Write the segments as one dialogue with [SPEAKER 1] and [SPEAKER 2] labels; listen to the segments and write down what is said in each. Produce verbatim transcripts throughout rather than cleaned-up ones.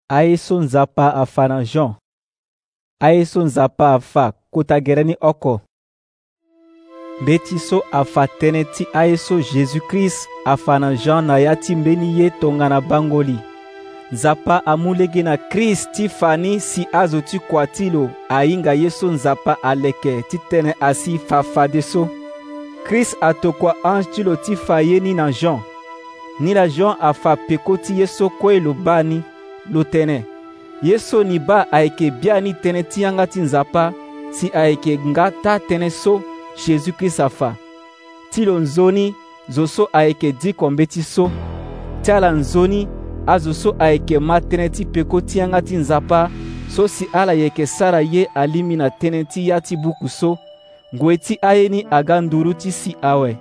[SPEAKER 1] Aye so nzapa afa na Jean. Aye so nzapa afa kota gereni oko. Beti so afa tene ti aye so Jésus-Christ afa na Jean na yati mbeni ye tonga na bangoli. Nzapa amulege na Christ ti fani si azo ti kwatilo ainga yeso nzapa aleke ti tene asi fafade so. Christ atokwa ange ti lo ti fa ye ni na Jean. Ni la Jean afa peko ti yeso kwe lo bani lo tene. Yeso ni ba aike biani tene ti yanga ti nzapa si aike nga ta tene so Jésus-Christ afa. Ti lo nzoni zo so aike di kombe ti so. Ti ala nzoni azo so aike ma tene ti peko ti yanga ti nzapa so si ala yeke sara ye alimi na tene ti ya ti buku so. Ngwe ti aye ni aga nduru ti si awe.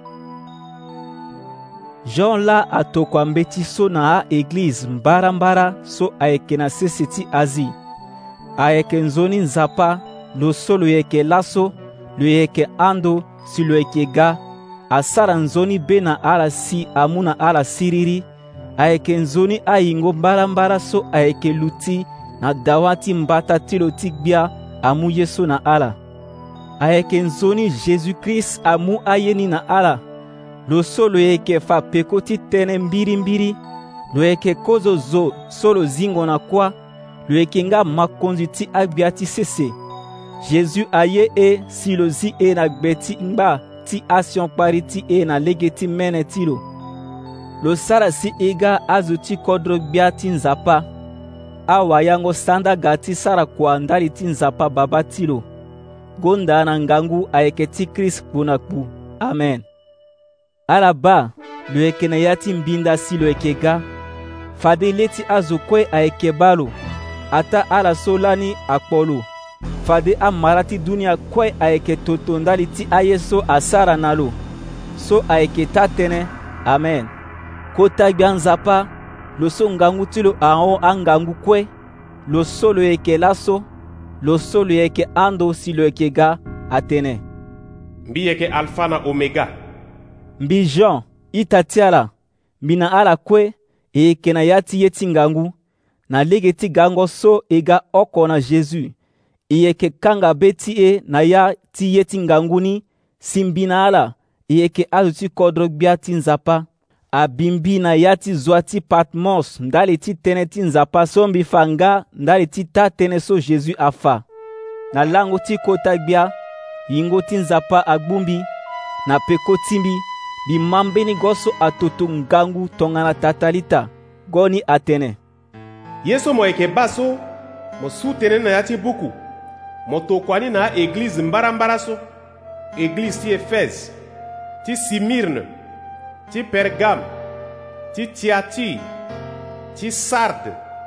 [SPEAKER 1] Jean la atokwa mbeti so na a église mbara mbara so ayeke na sese ti Asie. Ayeke nzoni nzapa lo so lo yeke laso, lo yeke ando si lo yeke ga. Asara nzoni be na ala si amu na ala siriri. Ayeke nzoni ayingo mbara mbara so ayeke luti na dawa ti mbata ti lo ti gbia amu ye so na ala. Ayeke nzoni Jésus-Christ amu aye ni na ala. Lo so lo yeke fa peko ti tene mbiri mbiri. Lo yeke kozo zo so lo zingo na kwa. Lo yeke nga makonzi ti agbia ti sese. Jésus aye e si lo zi e na gbe ti ngba ti asionkpari ti e na lege ti mene ti lo. Lo sara si ega azo ti kodro gbia ti nzapa. Awayango sanda ga ti sara kua ndali ti nzapa baba ti lo. Gonda na ngangu ayeke ti Christ kpu na kpu. Amen. Ala ba lo yeke na ya ti mbinda si lo yeke ga. Fade le ti azo kue ayeke ba lo. Ata ala so lani akpo lo. Fade amara ti dunia kue ayeke toto ndali ti aye so asara na lo. So ayeke ta tene. Amen. Kota gbia nzapa lo so ngangu ti lo ahon angangu kue. Lo so lo yeke laso. Lo so lo yeke ando si lo yeke ga atene.
[SPEAKER 2] Mbi yeke alpha na omega.
[SPEAKER 1] Mbi Jean ita ti ala. Mbi na ala kue e yeke na ya ti ye ti ngangu. Na lege ti gango so e ga oko na Jésus. E yeke kanga be ti e na ya ti ye ti ngangu ni. Si mbi na ala e yeke azo ti kodro gbia ti nzapa. Abimbi na ya ti zwa ti Patmos ndali ti tene ti nzapa so mbi fa nga ndali ti ta tene so Jésus afa. Na lango ti kota gbia yingo ti nzapa agbumbi. Na peko timbi bi mambeni goso atoto ngangu tongana tatalita goni atene.
[SPEAKER 2] Yeso mo yeke ba so mo su tene na ya ti buku. Mo tokwani na église mbara mbara so. Église ti Éphèse, ti Simirne, ti Pergame, ti Tiatire, ti Sarde,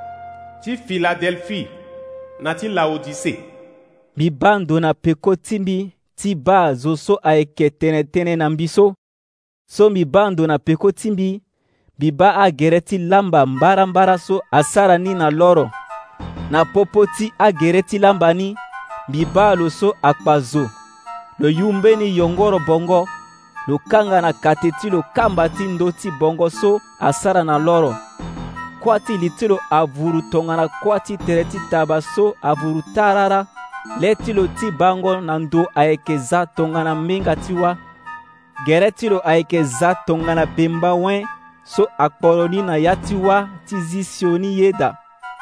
[SPEAKER 2] ti Philadelphie, na ti Laodicée.
[SPEAKER 1] Bi bando na peko timbi ti ba zo so ayeke tene tene na mbiso. So mi bando na peko timbi bi ba agere ti lamba mbara mbara so asara ni na loro. Na popo ti agere ti lamba ni bi ba lo so akpa zo. Lo yumbe ni yongoro bongo. Lo kanga na kate ti lo kamba ti ndo ti bongo so asara na loro. Kwa ti li ti lo avuru tonga na kwa ti tere ti taba so avuru tarara. Le ti lo ti bango na ndo ayeke za tonga na minga ti wa. Gere ti lo ayeke za tonga na bemba wen so akpolo ni na ya ti wa ti zi sioni yeda.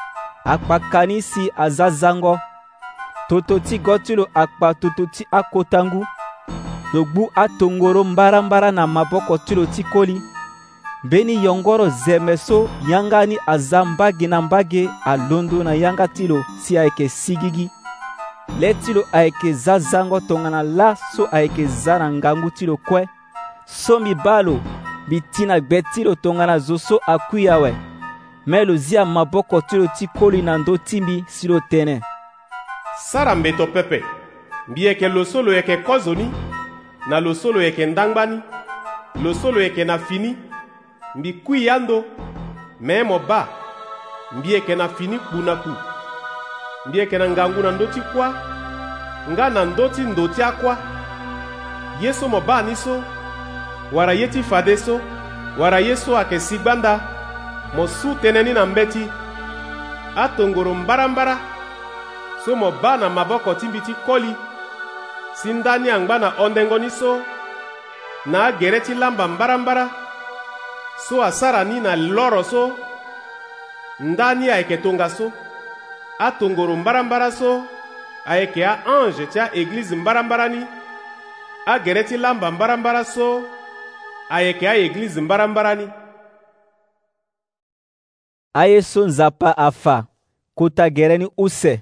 [SPEAKER 1] Akpa ni si aza zango. Toto ti go ti lo akpa toto ti akotangu. Lo gbu atongoro mbara mbara na maboko ti lo ti koli. Beni yongoro zeme so yanga ni aza mbage na mbage alondo na yanga ti lo si ayeke sigigi. Le ti lo ayeke za zango tongana la so ayeke za na ngangu ti lo kue. So mi ba lo bi ti na gbe ti lo tongana zo so akui awe. Me lo zia maboko ti lo ti koli na ndo timbi si lo tene.
[SPEAKER 2] Sara mbeto pepe. Mbi yeke lo so lo yeke kozo ni. Na lo so lo yeke ndangba ni. Lo so lo yeke na fini. Mbi kui yando. Me mo ba. Mbi yeke na fini kpu na kpu. Mbi yeke na ngangu na ndoti kwa. Nga na ndoti ndoti akwa. Yeso mo ba ni so. Wara yeti fade so. Wara yeso ake sigbanda. Mo su teneni na mbeti. atongoro mbarambara so mo ba na maboko ti mbi ti koli si ndani angba na ondengoni so na agere ti lamba mbarambara so asara ni na loro so ndani ayeke tonga so atongoro mbarambara so ayeke aange ti aeglize mbarambara ni agere ti lamba mbarambara so ayeke aeglize mbarambara ni
[SPEAKER 1] aye so nzapa afa kota gere ni use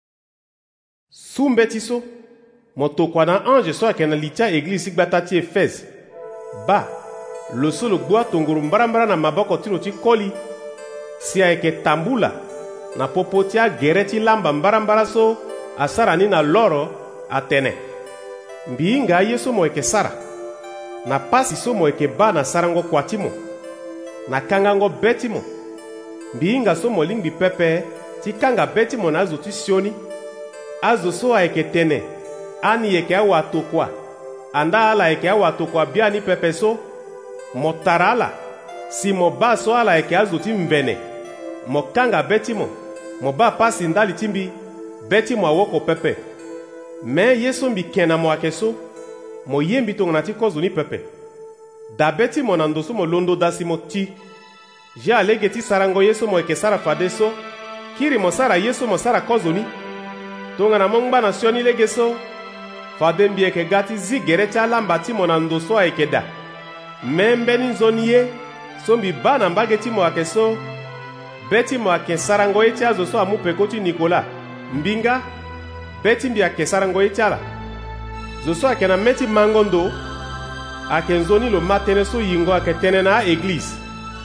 [SPEAKER 2] sumbe ti so mo tokua na ange so ayeke na li ti aeglize ti gbata ti Efese ba lo so lo gbu atongoro mbarambara na maboko ti lo ti koli si ayeke tambula na popo ti agere ti lamba mbarambara so asara ni na loro atene mbihinga aye so mo yeke sara na pasi so mo yeke ba na sarango kua ti mo na kangango be ti mo mbihinga so mo lingbi pepe ti kanga be ti mo na azo ti sioni azo so ayeke tene ani yeke awa tokua anda ala yeke awa tokua bia ni pepe so mo tara ala si mo ba so ala yeke azo ti mvene mo kanga be ti mo mo ba pasi ndali ti mbi be ti mo awoko pepe me ye so mbi ken na mo ayeke so mo ye mbi tongana ti kozo ni pepe dabe ti mo na ndo so mo londo dasi mo ti je alege ti sarango ye so mo yeke sara fade so kiri mo sara ye so mo sara kozo ni tongana mo ngba na sioni lege so fade mbi yeke ga ti zi gere ti alamba ti mo na ndo so ayeke da me mbeni nzoni ye so mbi ba na mbage ti mo ayeke so be ti mo ayeke sarango ye ti azo so amu peko ti Nikola mbinga be ti mbi ayeke sarango ye ti ala zo so ayeke na me ti mangondo ayeke nzoni lo ma tënë so yingo ayeke tënë na aeglize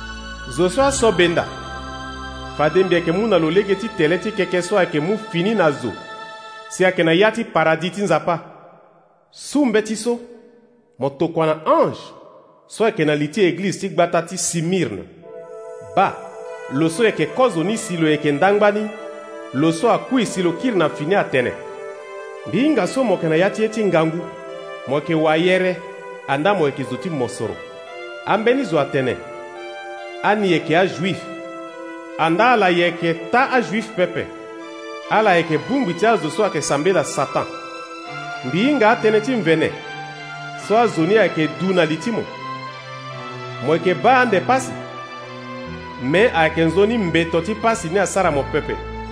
[SPEAKER 2] zo so aso benda fade mbi ayeke mu na lo lege ti tele ti keke so ayeke mu fini na zo si ayeke na ya ti paradis ti nzapa sumbe ti so mo tokua na ange so ayeke na li ti église ti gbata ti Simirne ba lo so yeke kozo ni si lo yeke ndangba ni lo so akui si lo kiri na fini atene mbihinga so mo yeke na ya ti ye ti ngangu mo yeke wayere anda mo yeke zo ti mosoro ambeni zo atene ani yeke ajuif anda ala yeke ta ajuif pepe ala yeke bungbi ti azo so ayeke sambela Satan mbihinga atene ti mvene so azo ni ayeke du na li ti mo mo yeke ba ande pasi me ayeke nzoni mbeto ti pasi ni asara mo pepe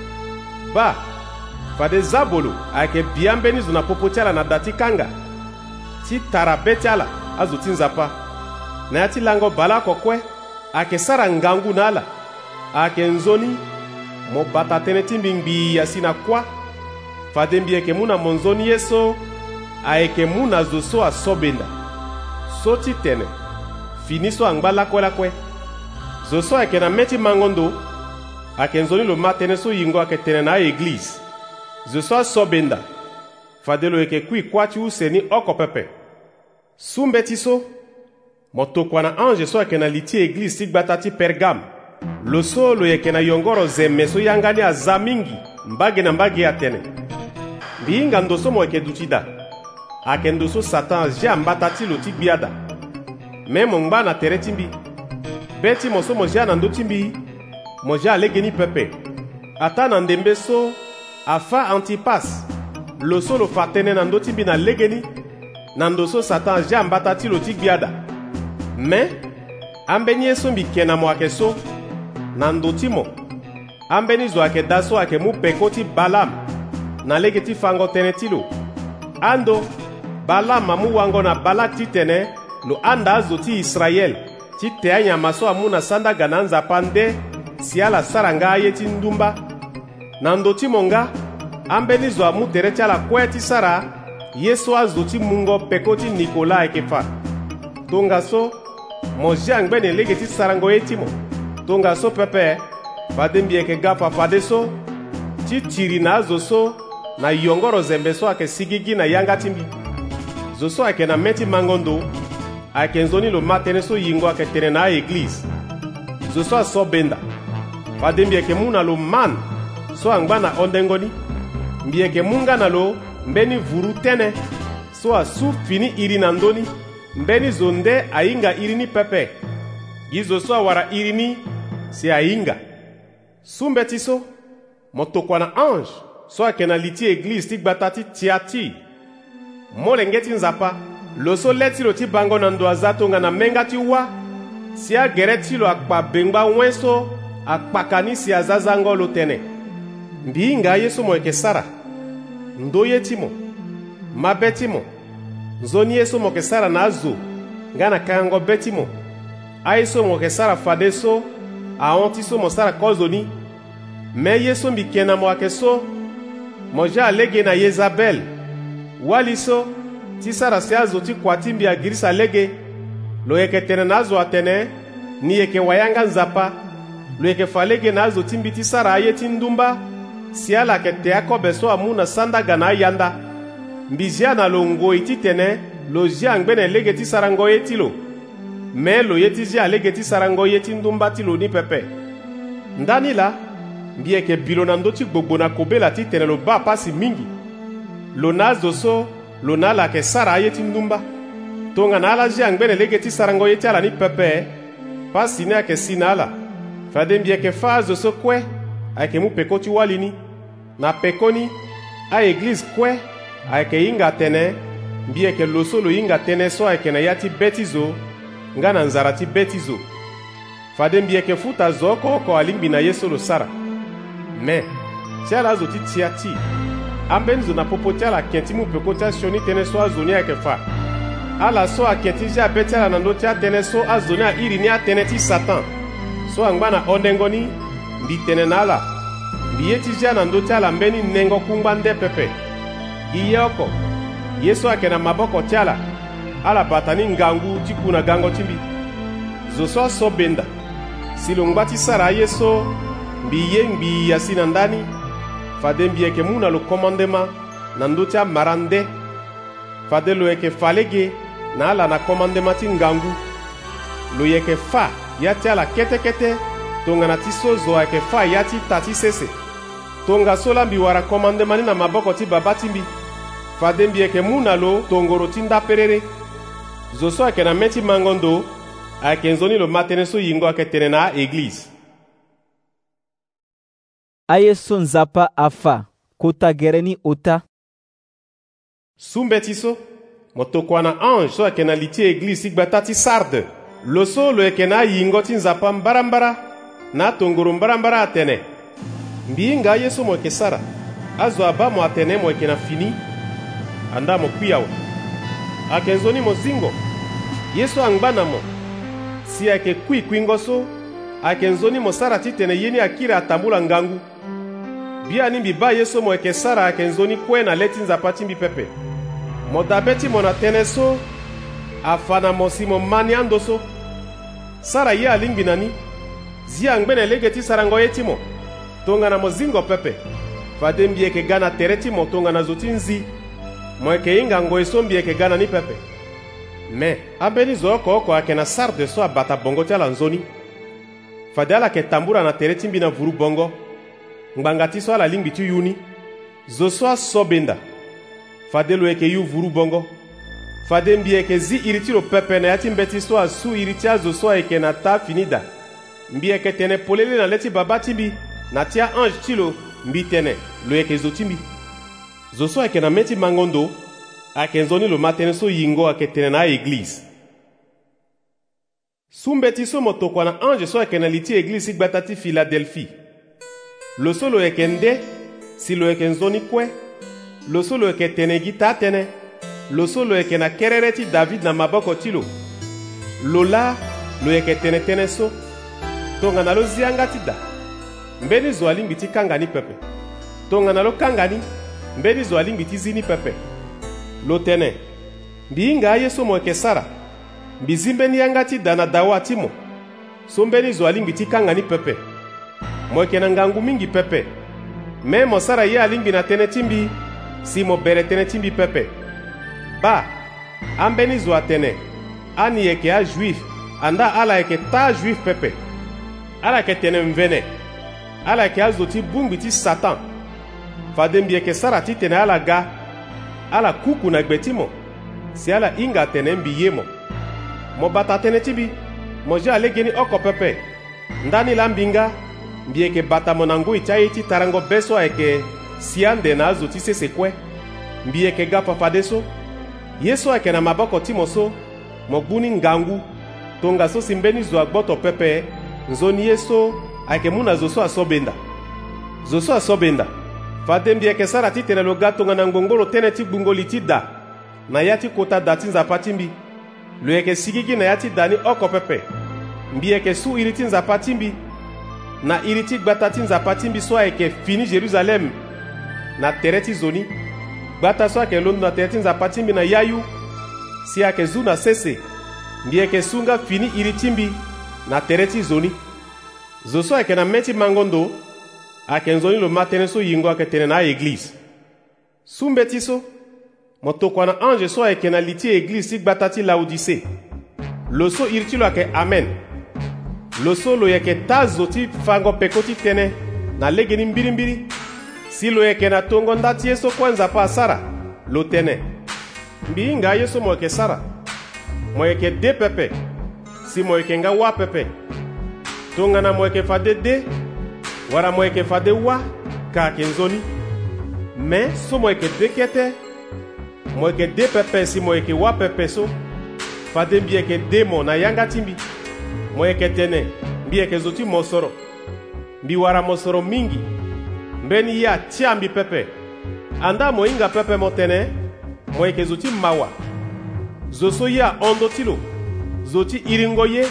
[SPEAKER 2] ba fade zabolo ayeke bia ambeni zo na popo ti ala na da ti kanga ti tara be ti ala azo ti nzapa na ya ti lango bala akokue ayeke sara ngangu na ala ayeke nzoni mo bata tënë ti mbi ngbii asi na kuâ fade mbi yeke mu na mo nzoni ye so ayeke mu na zo so aso benda so ti tene fini so angba lakuelakue zo so ayeke na me ti mangondo ayeke nzoni lo ma tënë so yingo ayeke tene na aeglize zo so aso benda fade lo yeke kui kuâ ti use ni oko pepe sumbe ti so mo tokua na ange so ayeke na li ti église ti gbata ti Pergame lo so lo yeke na yongoro zeme so yanga ni aza mingi mbage na mbage atene mbihinga ndo so mo yeke duti da ayeke ndo so Satan aze ambata ti lo ti gbi ada me mo ngba na tere ti mbi be ti mo so mo ze na ndö ti mbi mo ze alege ni pepe ata na ndembe so afa Antipas lo so lo fa tënë na ndö ti mbi na lege ni na ndo so Satan aze ambata ti lo ti gbi ada me ambeni ye so mbi ken na mo ayeke so na ndo ti mo ambeni zo ayeke da so ayeke mu peko ti Balam na lege ti fango tënë ti lo ando Balam amu wango na Balak ti tene lo anda azo ti Israel ti te anyama so amu na sanda ga na nzapa nde si ala sara nga aye ti ndumba na ndo ti mo nga ambeni zo amu tere ti ala kue ti sara ye so azo ti mungo peko ti Nikola ayeke fa tonga so mo ze angbene lege ti sarango ye ti mo tonga so pepe fade mbi yeke ga fa fade so ti tiri na azo so na yongoro zembe so ayeke sigigi na yanga ti mbi zo so ayeke na me ti mangondo ayeke nzoni lo ma tënë so yingo ayeke tene na aeglize zo so aso benda fade mbi yeke mu na lo man so angba na ondengo ni mbi yeke mu nga na lo mbeni vuru tënë so asu fini iri na ndöni mbeni zo nde ahinga iri ni pepe gi zo so awara iri ni si ahinga sumbe ti so mo tokua na ange so ayeke na li ti église ti gba ta ti Tiatire. Molenge ti nzapa lo so le ti lo ti bango na ndo aza tongana menga ti wâ si agere ti lo akpa bengba wen so akpaka ni si aza zango lo tene. Mbii nga ye so mo yeke sara ndo ye ti mo mabe ti mo nzoni ye so mo yeke sara na azo nga na kango be ti mo aye so mo yeke sara fade so ahon ti so mo sara kozoni. Me ye so mbi ken na mo ayeke so mo ja alege na Yezabel wali so ti sara si azo ti kua ti mbi agiri si alege lo yeke tene na azo atene ni yeke wayanga nzapa lo yeke fa alege na azo ti mbi ti sara aye ti ndumba si ala yeke te akobe so amu na sanda ga na ayanda mbi zia na lo ngoi ti tene lo zia angbene lege ti sara ngo ye ti lo me lo ye ti zia alege ti sara ngo ye ti ndumba ti lo ni pepe. Ndani la mbi yeke bilo na ndö ti gbogbo na kobela ti tene lo ba pasi mingi lo na azo so lo na ala yeke sara aye ti ndumba tongana ala zia angbene lege ti sara ngo ye ti ala ni pepe pasi ni ayeke si na ala fade mbi yeke fa azo so kue ayeke mu peko ti wali ni na peko ni aéglise kue ayeke hinga atene mbi yeke lo so lo hinga tënë so ayeke na ya ti be ti zo nga na nzara ti be ti zo fade mbi yeke futa zo oko oko alingbi na ye so lo sara. Me ti ala azo ti Tiatire ambeni zo na popo ti ala yeke ti mu peko ti asioni tënë so azo ni ayeke fa ala so ayeke ti zia be ti ala na ndö ti atënë so azo ni ahiri ni atënë ti Satan so angba na ondengo ni mbi tene na ala mbi ye ti zia na ndö ti ala mbeni nengo kungba nde pepe gi ye oko ye so ayeke na maboko ti ala ala bata ni ngangu ti ku na gango ti mbi zo so aso benda si lo ngba ti sara aye so mbi ye ngbi asi na ndani fade mbi yeke mu na lo commandement na ndö ti amara nde fade lo yeke fa lege na ala na commandement ti ngangu lo yeke fa ya ti ala kete-kete tongana ti so zo ayeke fa ya ti ta ti sese tonga so la mbi wara commandement ni na maboko ti baba ti mbi fade mbi yeke mu na lo tongoro ti ndaperere zo so ayeke na me ti mangondo ayeke nzoni lo ma tënë so yingo ayeke tene na aéglise.
[SPEAKER 1] Aye so nzapa afa kota gere ni ota
[SPEAKER 2] sumbe ti so mo tokua na ange so ayeke na li ti église ti gba ta ti Sarde lo so lo yeke na ayingo ti nzapa mbarambara na atongoro mbarambara atene mbi hinga aye so mo yeke sara azo aba mo atene mo yeke na fini anda mo kui awe ayeke nzoni mo zingo ye so angba na mo si ayeke kui kuingo so ayeke nzoni mo sara ti tene ye ni akiri atambula ngangu bia ni mbi ba ye so mo yeke sara ayeke nzoni kue na le ti nzapa ti mbi pepe mo dabe ti mo na tënë so afa na mo si mo ma ni ando so sara ye alingbi na ni zia angbene lege ti sara ngo ye ti mo tongana mo zingo pepe fade mbi yeke ga na tere ti mo tongana zo ti nzi mo yeke hinga ngo e so mbi yeke ga na ni pepe. Me ambeni zo oko oko ayeke na Sarde so abata bongo ti ala nzoni fade ala yeke tambura na tere ti mbi na vuru bongo ngbanga ti so ala lingbi ti yu ni zo so aso benda fade lo yeke yu vuru bongo fade mbi yeke zi iri ti lo pepe na ya ti mbe ti so asu iri ti azo so ayeke na ta fini da mbi yeke tene polele na le ti baba ti mbi na ti ange ti lo mbi tene lo yeke zo ti mbi zo so ayeke na me ti mangondo ayeke nzoni lo ma tënë so yingo ayeke tene na aéglise. Sumbe ti so mo tokua na ange so ayeke na li ti église ti gba ta ti Philadelphie lo so lo yeke nde si lo yeke nzoni kue lo so lo yeke tene gi ta atënë lo so lo yeke na kerere ti David na maboko ti lo lo la lo yeke tene tënë so tongana lo zianga ti da mbeni zo alingbi ti kanga ni pepe tongana lo kanga ni mbeni zo alingbi ti zi ni pepe lo tene mbi hinga aye so mo yeke sara mbi zi mbeni yanga ti da na dawa ti mo so mbeni zo alingbi ti kanga ni pepe mo yeke na ngangu mingi pepe me mo sara ye alingbi na tënë ti mbi si mo bere tënë ti mbi pepe ba ambeni zo atene ani yeke ajuif anda ala yeke ta ajuif pepe ala yeke tene mvene ala yeke azo ti bungbi ti Satan fade mbi yeke sara ti tene ala ga ala kuku na gbe ti mo si ala hinga atene mbi ye mo mo bata tënë ti mbi mo je alege ni oko pepe ndani la mbinga mbi yeke bata mo na ngoi ti aye ti tarango be so ayeke si ande na azo ti sese kue mbi yeke ga fafade so ye so ayeke na maboko ti mo so mo gbu ni ngangu tonga so si mbeni zo agboto pepe nzoni ye so ayeke mu na zo so asobenda zo so asobenda fade mbi yeke sara ti tene lo ga tonga na ngbongolo tënë ti gbungoli ti da na ya ti kota da ti nzapa ti mbi lo yeke sigi gi na ya ti da ni oko pepe mbi yeke su iri ti nzapa ti mbi na iri ti gbata ti nzapa ti mbi so ayeke fini Jerusalem na tere ti zo ni gbata so ayeke londo na tere ti nzapa ti mbi na yayu si ayeke zu na sese mbi yeke su nga fini iri ti mbi na tere ti zo ni zo so ayeke na mê ti mangondo ayeke nzoni lo ma tënë so yingo ayeke tene na aeglize su mbe ti so mo tokua na ange so ayeke na li ti eglize ti gbata ti Laodicé lo so iri ti lo ayeke amen lo so lo yeke ta zo ti fango peko ti tënë na lege ni mbirimbiri si lo yeke na tongo nda ti ye so kue nzapa asara lo tene mbi hinga ye so mo yeke sara mo yeke de pepe si mo yeke nga wâ pepe tongana mo yeke fade de wara mo yeke fade wâ ka ayeke nzoni me so mo yeke de kete mo yeke de pepe si mo yeke wâ pepe so fade mbi yeke de mo na yanga ti mbi mo yeke tene mbi yeke zo ti mo soro mbi wara mo soro mingi mbeni ye atia mbi pepe anda mo hinga pepe mo tene mo yeke zo ti mawa zo so ye ahondo ti lo zo ti iringo ye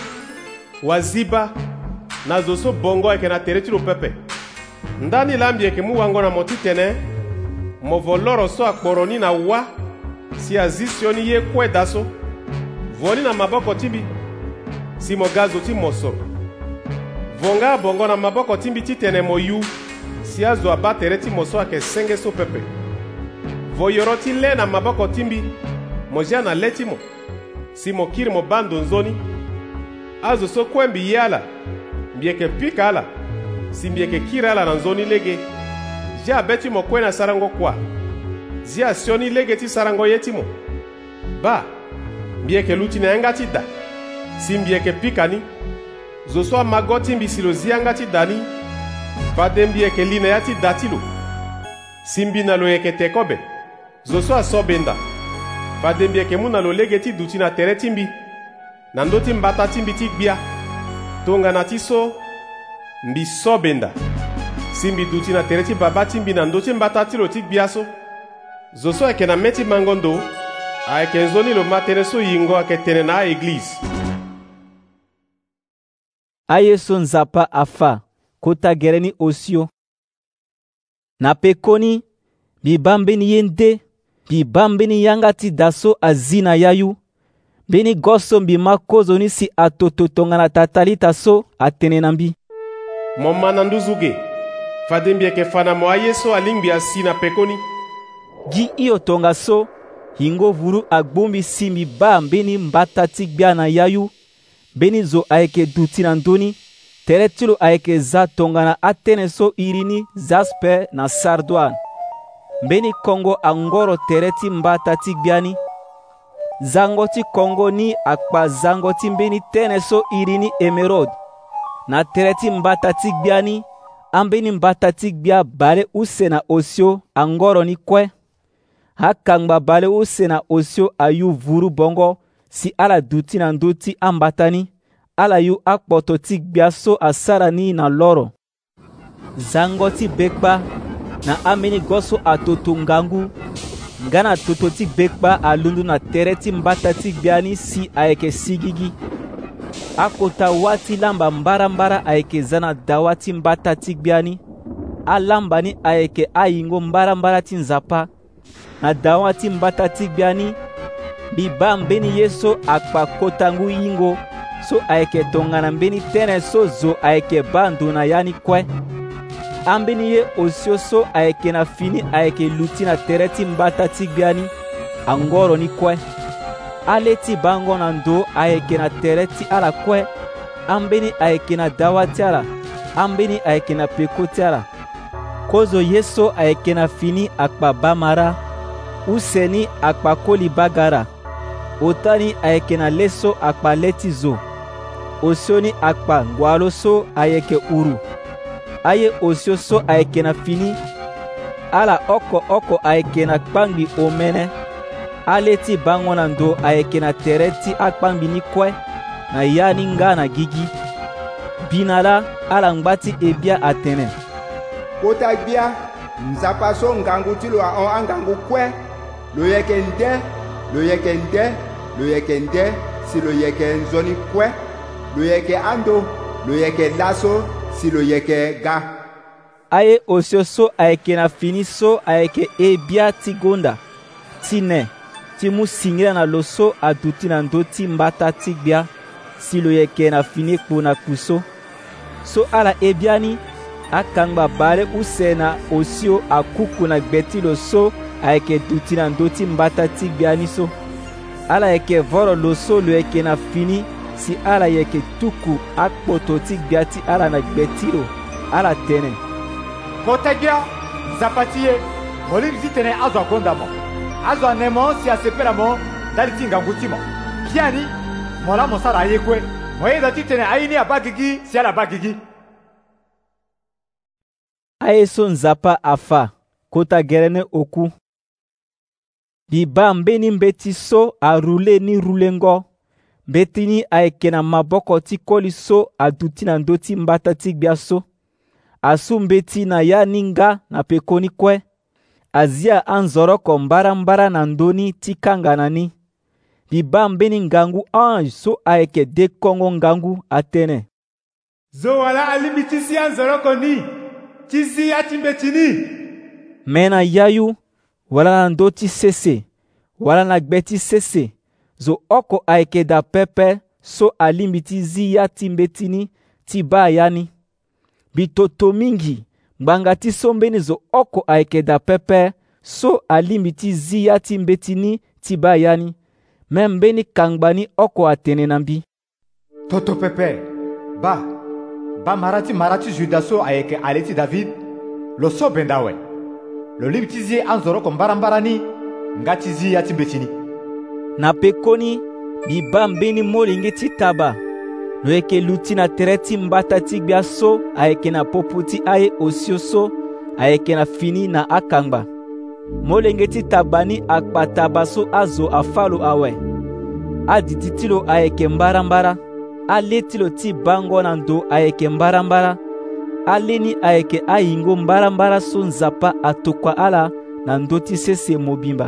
[SPEAKER 2] waziba na zo so bongo ayeke na tere ti lo pepe ndani la mbi yeke mu wango na mo ti tene mo vo loro so akporo ni na wâ si azi sioni ye kue da so vo ni na maboko ti mbi si mo ga zo ti mo soro vo nga abongo na maboko ti mbi ti tene mo yu si azo aba tere ti mo so ayeke senge so pepe vo yoro ti le na maboko ti mbi mo zia na le ti mo si mo kiri mo bando nzoni azo so kue mbi ye ala mbi yeke pika ala si mbi yeke kiri ala na nzoni lege zia abe ti mo kue na sarango kua zia sioni lege ti sarango ye ti mo ba mbi yeke lu ti na yanga ti da si mbi yeke pika ni zo so amago ti mbi si lo zi yanga ti da ni fade mbi yeke li na ya ti da ti lo si mbi na lo yeke teko be zo so asobenda fade mbi yeke mu na lo lege ti duti na tere ti mbi na ndö ti mbata ti mbi ti gbia tongana ti so mbi sobenda si mbi duti na tere ti baba ti mbi na ndö ti mbata ti lo ti gbia so zo so ayeke na mê ti mangondo ayeke nzoni lo ma tënë so yingo ayeke tene na aeglize
[SPEAKER 1] aye so nzapa afa kota gere ni osio na pekoni mbi ba mbeni ye nde mbi ba mbeni yanga ti da so azi na yayu mbeni go so mbi ma kozo ni si atoto tongana tata li ta so atene na mbi
[SPEAKER 2] mo ma na nduzu ge fade mbi yeke fa na mo aye so alingbi asi na pekoni
[SPEAKER 1] gi hio tonga so hingo vuru agbu mbi si mbi ba mbeni mbata ti gbia na yayu mbeni zo ayeke duti na ndöni tere ti lo ayeke za tongana atënë so iri ni zaspe na sardoine mbeni kongo angoro tere ti mbata ti gbia ni zango ti kongo ni akpa zango ti mbeni tënë so iri ni emerode na tere ti mbata ti gbia ni ambeni mbata ti gbia bale use na osio angoro ni kue akangba bale use na osio ayu vuru bongo si ala duti na ndö ti ambata ni ala yu akpoto ti gbia so asara ni na loro zango ti bekpa na ambeni go so atoto ngangu nga na toto ti bekpa alundu na tere ti mbata ti gbia ni si ayeke sigi gi akota wâ ti lamba mbarambara ayeke za na dawa ti mbata ti gbia ni alamba ni ayeke ahingo mbarambara ti nzapa na dawa ti mbata ti gbia ni mbi ba mbeni ye so akpa kota ngu hingo so ayeke tongana mbeni tënë so zo ayeke ba ndo na ya ni kue ambeni ye osio so ayeke na fini ayeke lu ti na tere ti mbata ti gbia ni angoro ni kue ale ti bango na ndö ayeke na tere ti ala kue ambeni ayeke na dawa ti ala ambeni ayeke na peko ti ala kozo ye so ayeke na fini akpa ba mara use ni akpa koli bagara ota ni ayeke na le so akpa le ti zo osio ni akpa ngwalo so ayeke uru aye osio so ayeke na fini, ala oko oko ayeke na kpangbi omene, ale ti bango na ndo ayeke na tere ti akpangbi ni kue na ya ni nga na gigi. Bina la ala ngba ti ebia atene.
[SPEAKER 3] Kota gbia, nzapa so ngangu ti lo ahon angangu kue, lo yeke nde, lo yeke nde, lo yeke nde, si lo yeke nzoni kue, lo yeke ando, lo yeke laso, si lo yeke ga.
[SPEAKER 1] Aye osio so ayeke na fini so ayeke ebia ti gonda, ti ne, ti mu singira na lo so aduti na ndo ti mbata ti gbia, si lo yeke na fini kpu na kpu so. So ala ebia ni, akangba bare use na osio akuku na gbeti lo so ayeke duti na ndo ti mbata ti gbia ni so. Ala yeke voro lo so lo yeke na fini, si ala yeke tuku akpoto ti gbia ti ala na gbeti lo, ala tene.
[SPEAKER 4] Kota gbia, nzapa ti ye, mo lingbi ti tene azo agonda mo. Azo ane mo si asepela mo, dali ti ngangu ti mo. Kia ni, mo la mo sara aye kue, mo ye da ti tene aye ni aba gigi si ala aba gigi.
[SPEAKER 1] Aye so nzapa afa, kota gerene oku. Biba mbeni mbeti so a rule ni rulengo, mbeti ni ayeke na maboko ti koli so aduti na ndo ti mbata ti gbia so. Asu mbeti na ya ninga na pekoni kue, azia anzoroko mbara mbara na ndoni ti kanga na ni. Biba mbeni ngangu ange so ayeke de kongo ngangu atene.
[SPEAKER 4] Zo wala alimi ti si anzoroko ni, ti si ati mbeti ni.
[SPEAKER 1] Mena yayu, wala na ndo ti sese, wala na gbe ti sese, zo oko ayeke da pepe so alimbi ti zi ya ti mbeti ni ti ba ya ni. Bitoto mingi, mbanga ti so mbeni zo oko ayeke da pepe so alimbi ti zi ya ti mbeti ni ti ba ya ni. Me mbeni kangba ni oko atene na mbi.
[SPEAKER 4] Toto pepe, ba, ba marati marati juda so ayeke ale ti David, lo so benda we. Lo limbi ti zi anzoroko mbara mbara ni, nga ti zi ya ti mbeti ni.
[SPEAKER 1] Na pekoni, biba mbeni molingi ti taba, lo yeke luti na tere ti mbata ti gbia so ayeke na popu ti aye osio so ayeke na fini na akangba. Molenge ti taba ni akpa taba so azo afa lo awe. Adidi ti lo ayeke mbara mbara, ale ti lo ti bango na ndo ayeke mbara mbara, ale ni ayeke ahingo mbara mbara so nzapa atokua ala na ndo ti sese mobimba.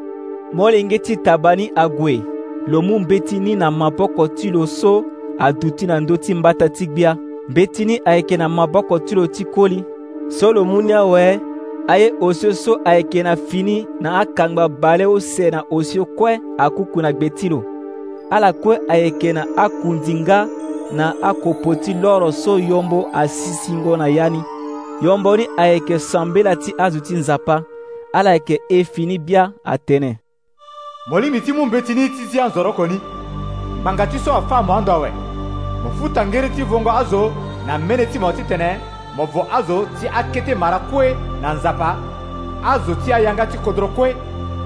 [SPEAKER 1] Molenge ti taba ni ague, lo mu mbeti ni na maboko ti lo so aduti na ndo ti mbata ti gbia. Mbeti ni ayeke na maboko ti lo ti koli. So lo mu ni awe, aye osio so ayeke na fini na akangba bale ose na osio kue akuku na gbeti lo. Ala kue ayeke na akundinga na akopo ti loro so yombo asisingo na yani. Yombo ni ayeke sambela ti azu ti nzapa, ala yeke e fini bia atene.
[SPEAKER 4] Molimi ti mu mbeti ni ti zi anzoroko ni, mbanga ti so afa mo ando awe. Mo futa ngeri ti vongo azo na mene ti mo ti tene, mo vo azo ti akete mara kue na nzapa, azo ti ayanga ti kodro kue,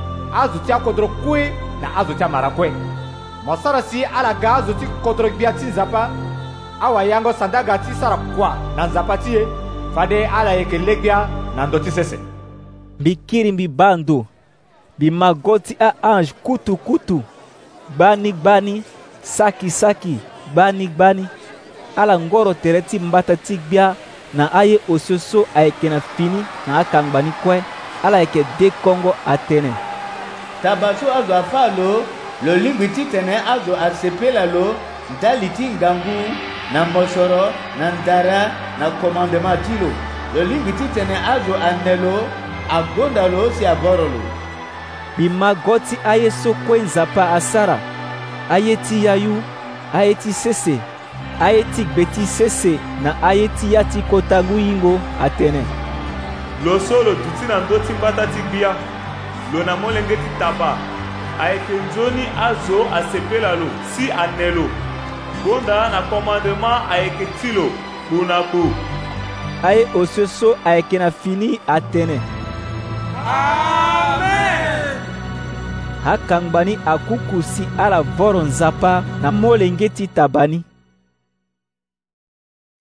[SPEAKER 4] azo ti akodro kue na azo ti amara kue. Mo sara si ala ga azo ti kodro gbia ti nzapa, awa yango sandaga ti sara kwa na nzapa ti ye, fade ala yeke legbia na ndo ti sese.
[SPEAKER 1] Bikiri mbi bando, bimagoti a ange kutu kutu, gbani gbani, saki saki, gbani gbani. Ala ngoro tere ti mbata ti gbia na aye osio so ayeke na fini na akangba ni kue, ala yeke de kongo atene.
[SPEAKER 5] Taba so azo afa lo, lo lingbi ti tene azo asepela lo, dali ti ngangu, na mosoro, na ndara, na commandement ti lo. Lo lingbi ti tene azo anelo, agonda lo si aboro lo.
[SPEAKER 1] Bimagoti aye so kue nzapa asara, aye ti yayu, aye ti sese, aye ti gbeti sese na aye ti ya ti kotangu yingo atene.
[SPEAKER 6] Lo so lo duti na ndo ti mbata ti gbia, lo na molenge ti taba, ayeke nzoni azo asepela lo si anelo, gonda na commandement ayeke ti lo kpu na kpu.
[SPEAKER 1] Aye osio so ayeke na fini atene.
[SPEAKER 4] Amen.
[SPEAKER 1] Hakangbani akuku si ala voro nzapa na molenge ti tabani.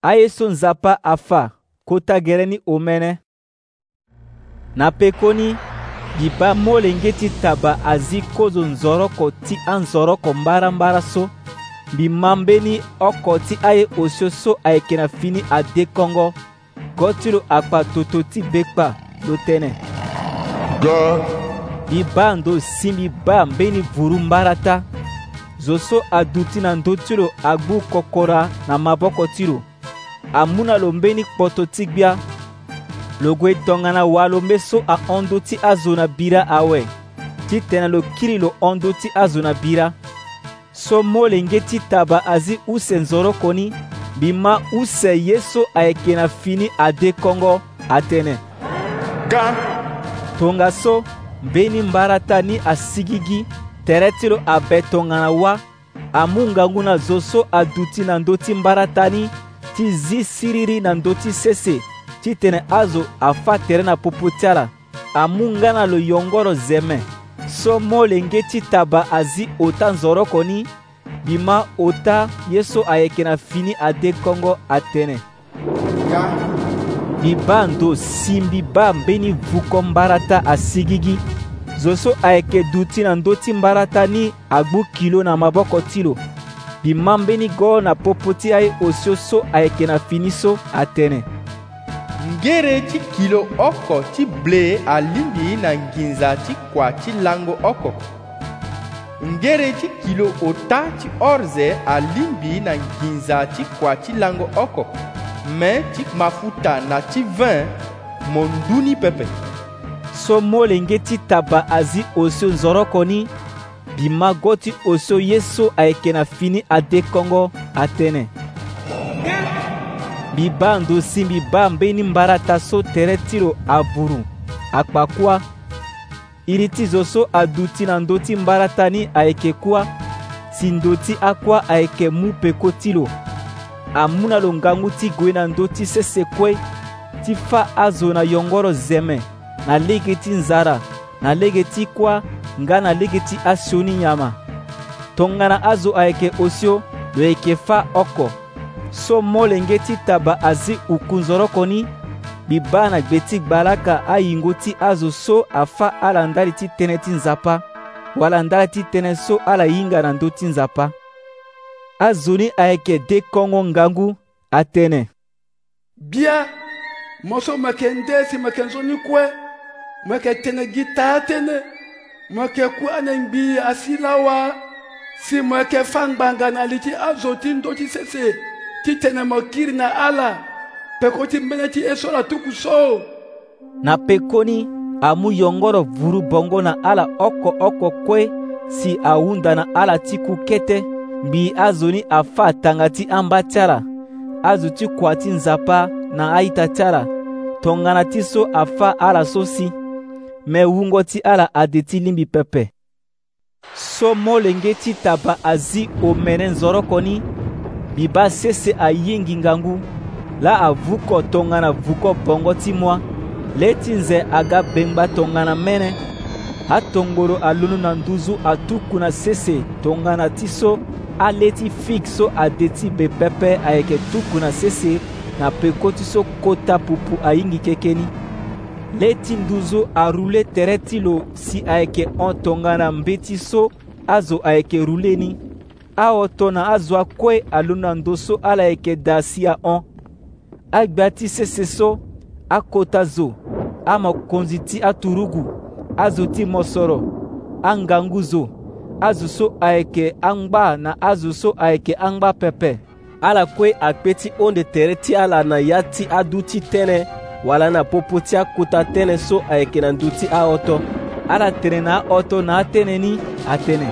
[SPEAKER 1] Aye so nzapa afa kota gereni omene. Na pekoni biba molenge ti taba azi kozo nzoroko ti anzoroko mbara mbara so bimambeni oko ti aye osio so ayeke na fini ade kongo go ti lo akpa toto ti bekpa lo tënë.
[SPEAKER 7] Ga
[SPEAKER 1] biba ndo simbi ba mbeni vuru mbara ta zo so aduti na ndö ti lo agbu kokora na maboko ti lo amu na lo mbeni kpoto ti gbia lo gue tongana wa lo mbe so ahondo ti azo na bira awe ti tene lo kiri lo hondo ti azo na bira so molenge ti taba azi use nzoroko ni bima use ye so ayeke na fini ade kongo atene.
[SPEAKER 7] Ga
[SPEAKER 1] Tonga so mbeni mbarata ni asigigi tere ti lo abe tongana wa amu ngangu na zo so aduti na ndö ti mbarata ni ti zi siriri na ndö ti sese ti tene azo afa tere na popo ti ala amu nga na lo yongoro zeme so molenge ti taba azi ota nzoroko ni bima ota ye so ayeke na fini ade kongo atene.
[SPEAKER 3] Ga
[SPEAKER 1] biba ndo simbi ba mbeni vuko mbarata asigigi zo so ayeke duti na ndö ti mbarata ni agbu kilo na maboko ti lo bima mbeni go na popo ti aye osio so ayeke na fini so atene.
[SPEAKER 8] Ngere ti kilo oko ti ble alimbi na nginza ti kua ti lango oko. Ngere ti kilo ota ti orze alimbi na nginza ti kua ti lango oko. Me ti mafuta na ti vin monduni pepe.
[SPEAKER 1] So molenge ti taba azi osio nzoroko ni bima go ti osio ye so ayeke na fini ade kongo atene. biba ndo simbi ba mbeni mbarata so tere ti lo avuru akpa kuâ iri ti zo so aduti na ndö ti mbarata ni ayeke kuâ si ndö ti akuâ ayeke mu peko ti lo amu na lo ngangu ti gue na ndö ti sese kue ti fâ azo na yongoro zeme na lege ti nzara na lege ti kuâ nga na lege ti asio ni nyama tongana azo ayeke osio lo yeke fâ oko so molenge ti taba azi uku nzoroko ni biba na gbe ti gbalaka ahingo ti azo so afâ ala ndali ti tënë ti nzapa wala ndali ti tënë so ala hinga na ndö ti nzapa azo ni ayeke de kongo ngangu atene.
[SPEAKER 9] Bia mo so mo yeke nde si mo yeke nzoni kue mo yeke tene gi taa tënë mo yeke kuâ na ngbi asi lawa si mo yeke fâ ngbanga na li ti azo ti ndö ti sese ti tene mo kiri na ala peko ti mbene ti e so la tuku so.
[SPEAKER 1] Na peko ni amu yongoro vuru bongo na ala oko oko kue si ahunda na ala ti ku kete mbi azo ni afâ atanga ti amba ti ala azo ti kua ti nzapa na aita ti ala tongana ti so afâ ala so si me wungo ti ala ade ti limbi pepe. So molenge ti taba azi omene nzoroko ni biba sese ayengi ngangu la avuko tongana vuko bongo ti mua le ti nze aga bengba tongana mene atongoro alunu na nduzu atuku na sese tongana ti so ale ti fig so ade ti be pepe ayeke tuku na sese na peko ti so kota pupu ahingi kekeni le ti nduzu arule tere ti lo si ayeke hon tongana mbe ti so azo ayeke rule ni aoto na azo akue alunu na ndö so ala yeke da si ahon agbe ti sese so akota zo amakonzi ti aturugu azo ti mo soro angangu zo azo so ayeke angba na azo so ayeke angba pepe ala kue akpe ti honde tere ti ala na ya ti adu ti tënë wala na popo ti akota tënë so ayeke na ndö ti aoto ala tene na aoto na atënë ni atene.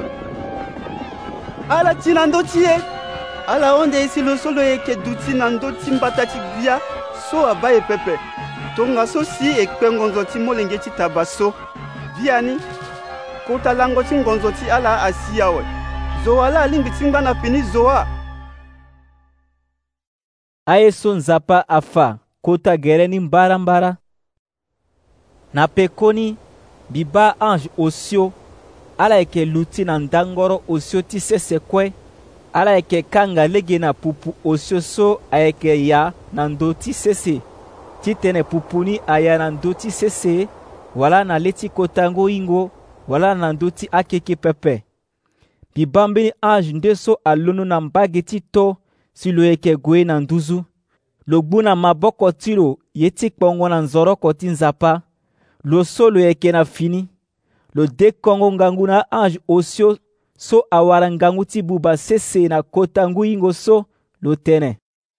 [SPEAKER 10] Ala ti na ndö ti ye ala honde e si lo so lo yeke duti na ndö ti mbata ti gbia so aba e pepe tonga so si e kpe ngonzo ti molenge ti taba so bia ni kota lango ti ngonzo ti ala asi awe zo ala alingbi ti ngba na fini zo a.
[SPEAKER 1] Aye so nzapa afa kota gere ni mbara mbara na peko ni biba ange osio ala yeke lu ti na ndangoro osio ti sese kue ala yeke kanga lege na pupu osio so ayeke ya na ndö ti sese ti tene pupu ni aya na ndö ti sese wala na lê ti kota ngo hingo wala na ndö ti akeke pepe. Mbi ba mbeni ange nde so alono na mbage ti to si lo yeke gue na nduzu. Lo gbu na maboko ti lo ye ti kpongo na nzoroko ti nzapa. Lo so lo yeke na fini. Lo dekongo ngangu na ange osio so awara ngangu ti buba sese na kota ngu hingo so lo tene.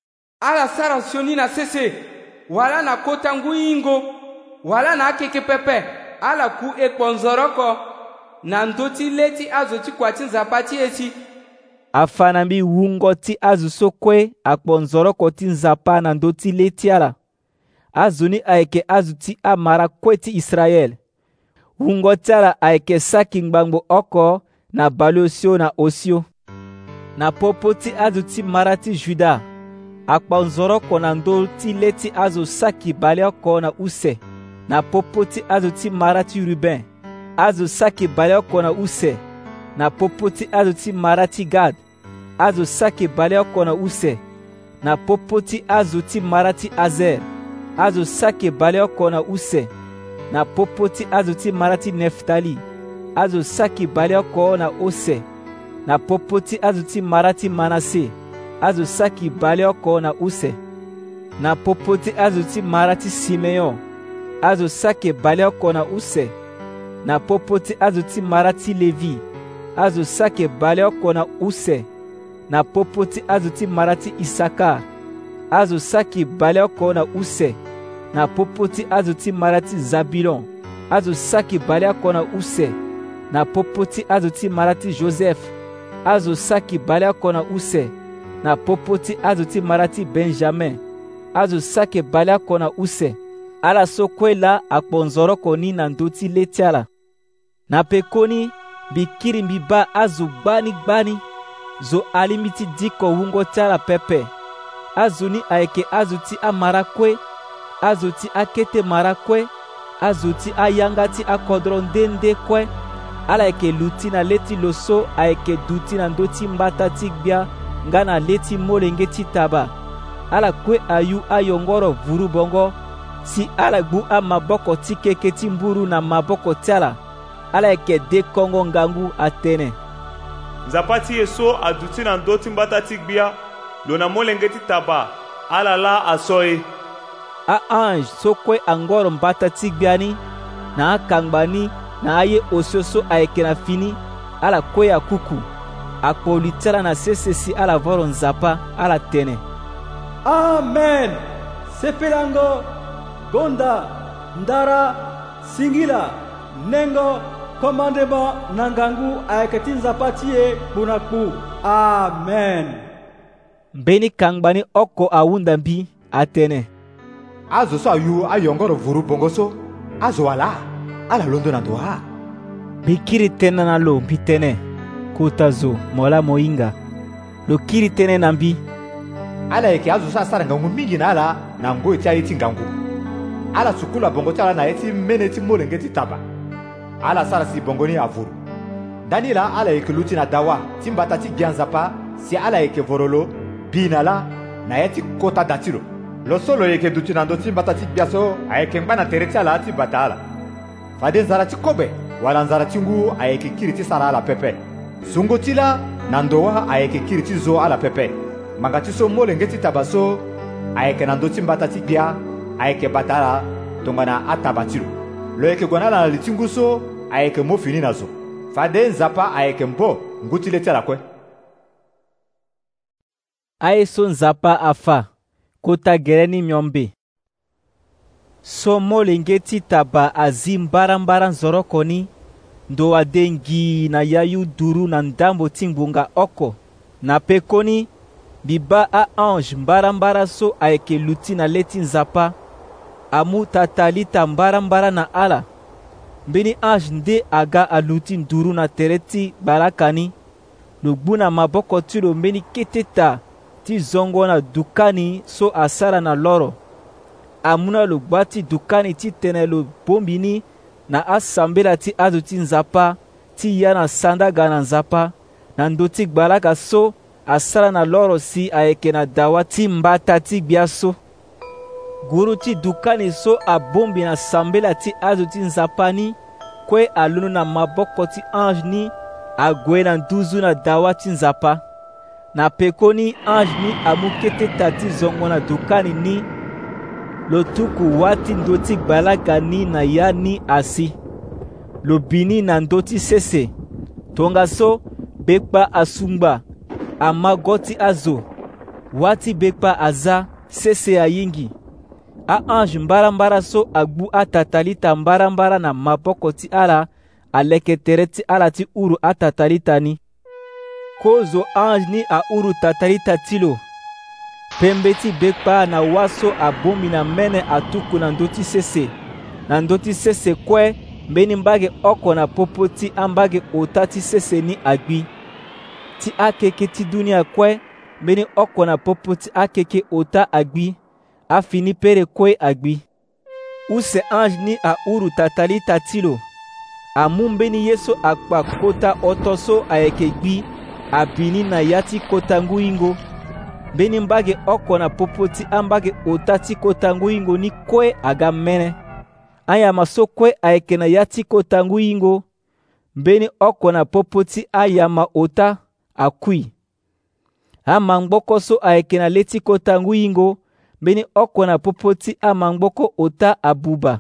[SPEAKER 11] Ala sara sioni na sese wala na kota ngu hingo wala na akeke pepe ala ku ekpo nzoroko na ndö ti lê ti azo ti kua ti nzapa ti e si.
[SPEAKER 1] Afa na mbi wungo ti azo so kue akpo nzoroko ti nzapa na ndö ti lê ti ala. Azo ni ayeke azo ti amara kue ti Israel. Wungo ti ala ayeke saki ngbangbo oko na bale osio na osio. Na popo ti azo ti mara ti Juda. Akpo nzoroko na ndö ti lê ti azo saki bale oko na use. Na popo ti azo ti mara ti Ruben. Azo saki bale oko na use. Na popo ti azo ti mara ti Gad. Azo saki bale oko na use. Na popo ti azo ti mara ti Azer. Azo saki bale oko na use. Na popo ti azo ti mara ti Neftali. Azo saki bale oko na ose. Na popo ti azo ti mara ti Manase. Azo saki bale oko na use. Na popo ti azo ti mara ti Simeon. Azo saki bale oko na use. Na popo ti azo ti mara ti Levi. Azo saki bale oko na use. Na popo ti azo ti mara ti Isakar. Azo saki bale oko na use. Na popo ti azo ti mara ti Zabilon. Azo saki bale oko na use. Na popo ti azo ti mara ti Joseph. Azo saki bale oko na use. Na popo ti azo ti mara ti Benjamin. Azo saki bale oko na use. Ala so kue la akpo nzoroko ni na ndö ti lê ti ala. Na pekoni mbi kiri mbi ba azo gbani gbani zo alimi ti diko wungo ti ala pepe. Azo ni ayeke azo ti amara kue. Azo ti akete mara kue. Azo ti ayanga ti akodro ndende kue. Ala yeke lu ti na lê ti lo so ayeke du ti na ndö ti mbata ti gbia nga na lê ti molenge ti taba. Ala kue ayu ayongoro vuru bongo si ala gbu amaboko ti keke ti mburu na maboko ti ala. Ala yeke dekongo ngangu atene.
[SPEAKER 6] Nzapa ti e so adu ti na ndö ti mbata ti gbia lo na molenge ti taba ala la aso e.
[SPEAKER 1] Aange so kue angoro mbata ti gbia ni na akangba ni na aye osio so ayeke na fini ala kue akuku. Akpo li ti ala na sese si ala voro nzapa ala tene.
[SPEAKER 12] Amen. Sepelango, gonda, ndara, singila, nengo, commandement nangangu ayeke ti nzapa ti e puna kpu. Amen.
[SPEAKER 1] Mbeni kangbani oko awunda mbi atene.
[SPEAKER 4] Azo so ayu ayongoro vuru bongo so. Azo ala. Ala londo na doa.
[SPEAKER 1] Bikiri tena na lo mbi tene. Kota zo mola moinga. Lo kiri tene na mbi.
[SPEAKER 4] Ala yeke azo so asara ngangu mingi na ala na ngoi ti aye ti ngangu. Ala sukulu bongo ti ala na ye ti mene ti molenge ti taba. Ala sara si bongo ni avuru. Ndani la ala yeke lu ti na dawa ti mbata ti gia nzapa si ala yeke voro lo bina la na ye ti kota da ti lo. Lo so lo yeke duti na ndö ti mbata ti gbia so ayeke ngba na tere ti ala ti bata ala. Fade nzara ti kobe wala nzara ti ngu ayeke kiri ti sara ala pepe. Sungo ti la na ndö wâ ayeke kiri ti zo ala pepe. Manga ti so molenge ti taba so ayeke na ndö ti mbata ti gbia ayeke bata ala tongana ataba ti lo. Lo yeke gue na ala na li ti ngu so ayeke mo fini na zo. Fade nzapa ayeke mbo ngu ti lê ti ala kue.
[SPEAKER 1] Aye so nzapa afa kota gere ni miombe. So molenge ti taba azi mbarambara nzoroko ni ndo ade ngi na yayu duru na ndambo ti ngbunga oko. Na pekoni biba a ange mbarambara so ayeke lu ti na lê ti nzapa amu tatali ta mbarambara na ala. Mbeni ange nde aga alu ti nduru na tere ti baraka ni. Lo gbu na maboko ti lo mbeni kete ta ti zongo na dukani so asara na loro. Amuna lo gba ti dukani ti tene lo bombi ni na asambela ti azo ti nzapa ti ya na sandaga na nzapa na ndö ti gbalaka so asara na loro si ayeke na dawa ti mbata ti gbia so. Guru ti dukani so abombi na sambela ti azo ti nzapa ni kue alunu na maboko ti ange ni ague na nduzu na dawa ti nzapa. Na peko ni ange ni amu kete ta ti zongo na dukani ni lo tuku wati ndo ti gbalaga ni na ya ni asi. Lo bini na ndo ti sese tongaso bekpa asungba amago ti azo wati bekpa aza sese ayingi. A ange mbarambara so agbu atatalita mbarambara na maboko ti ala aleketere ti ala ti uru atatalita ni. Kozo ange ni a uru tatalita ti lo. Pembe ti bekpa na waso abomi na mene atuku na ndo ti sese. Na ndo ti sese kue mbeni mbage oko na popo ti ambage ota ti sese ni agbi. Ti akeke ti dunia kue mbeni oko na popo ti akeke ota agbi. A fini pere kue agbi. Use ange ni a uru tatalita ti lo. A mumbeni yeso akpa kota otoso ayeke gbi. A bini na yati kota nguingo. Beni mbage oko na popo ti ambage ota ti kota nguingo ni kue aga mene. Aya maso kue ayeke na yati kota nguingo. Beni oko na popo ti ayama ota akui. Ama ngboko so ayeke na leti kota nguingo. Beni oko na popo ti amangboko ota abuba.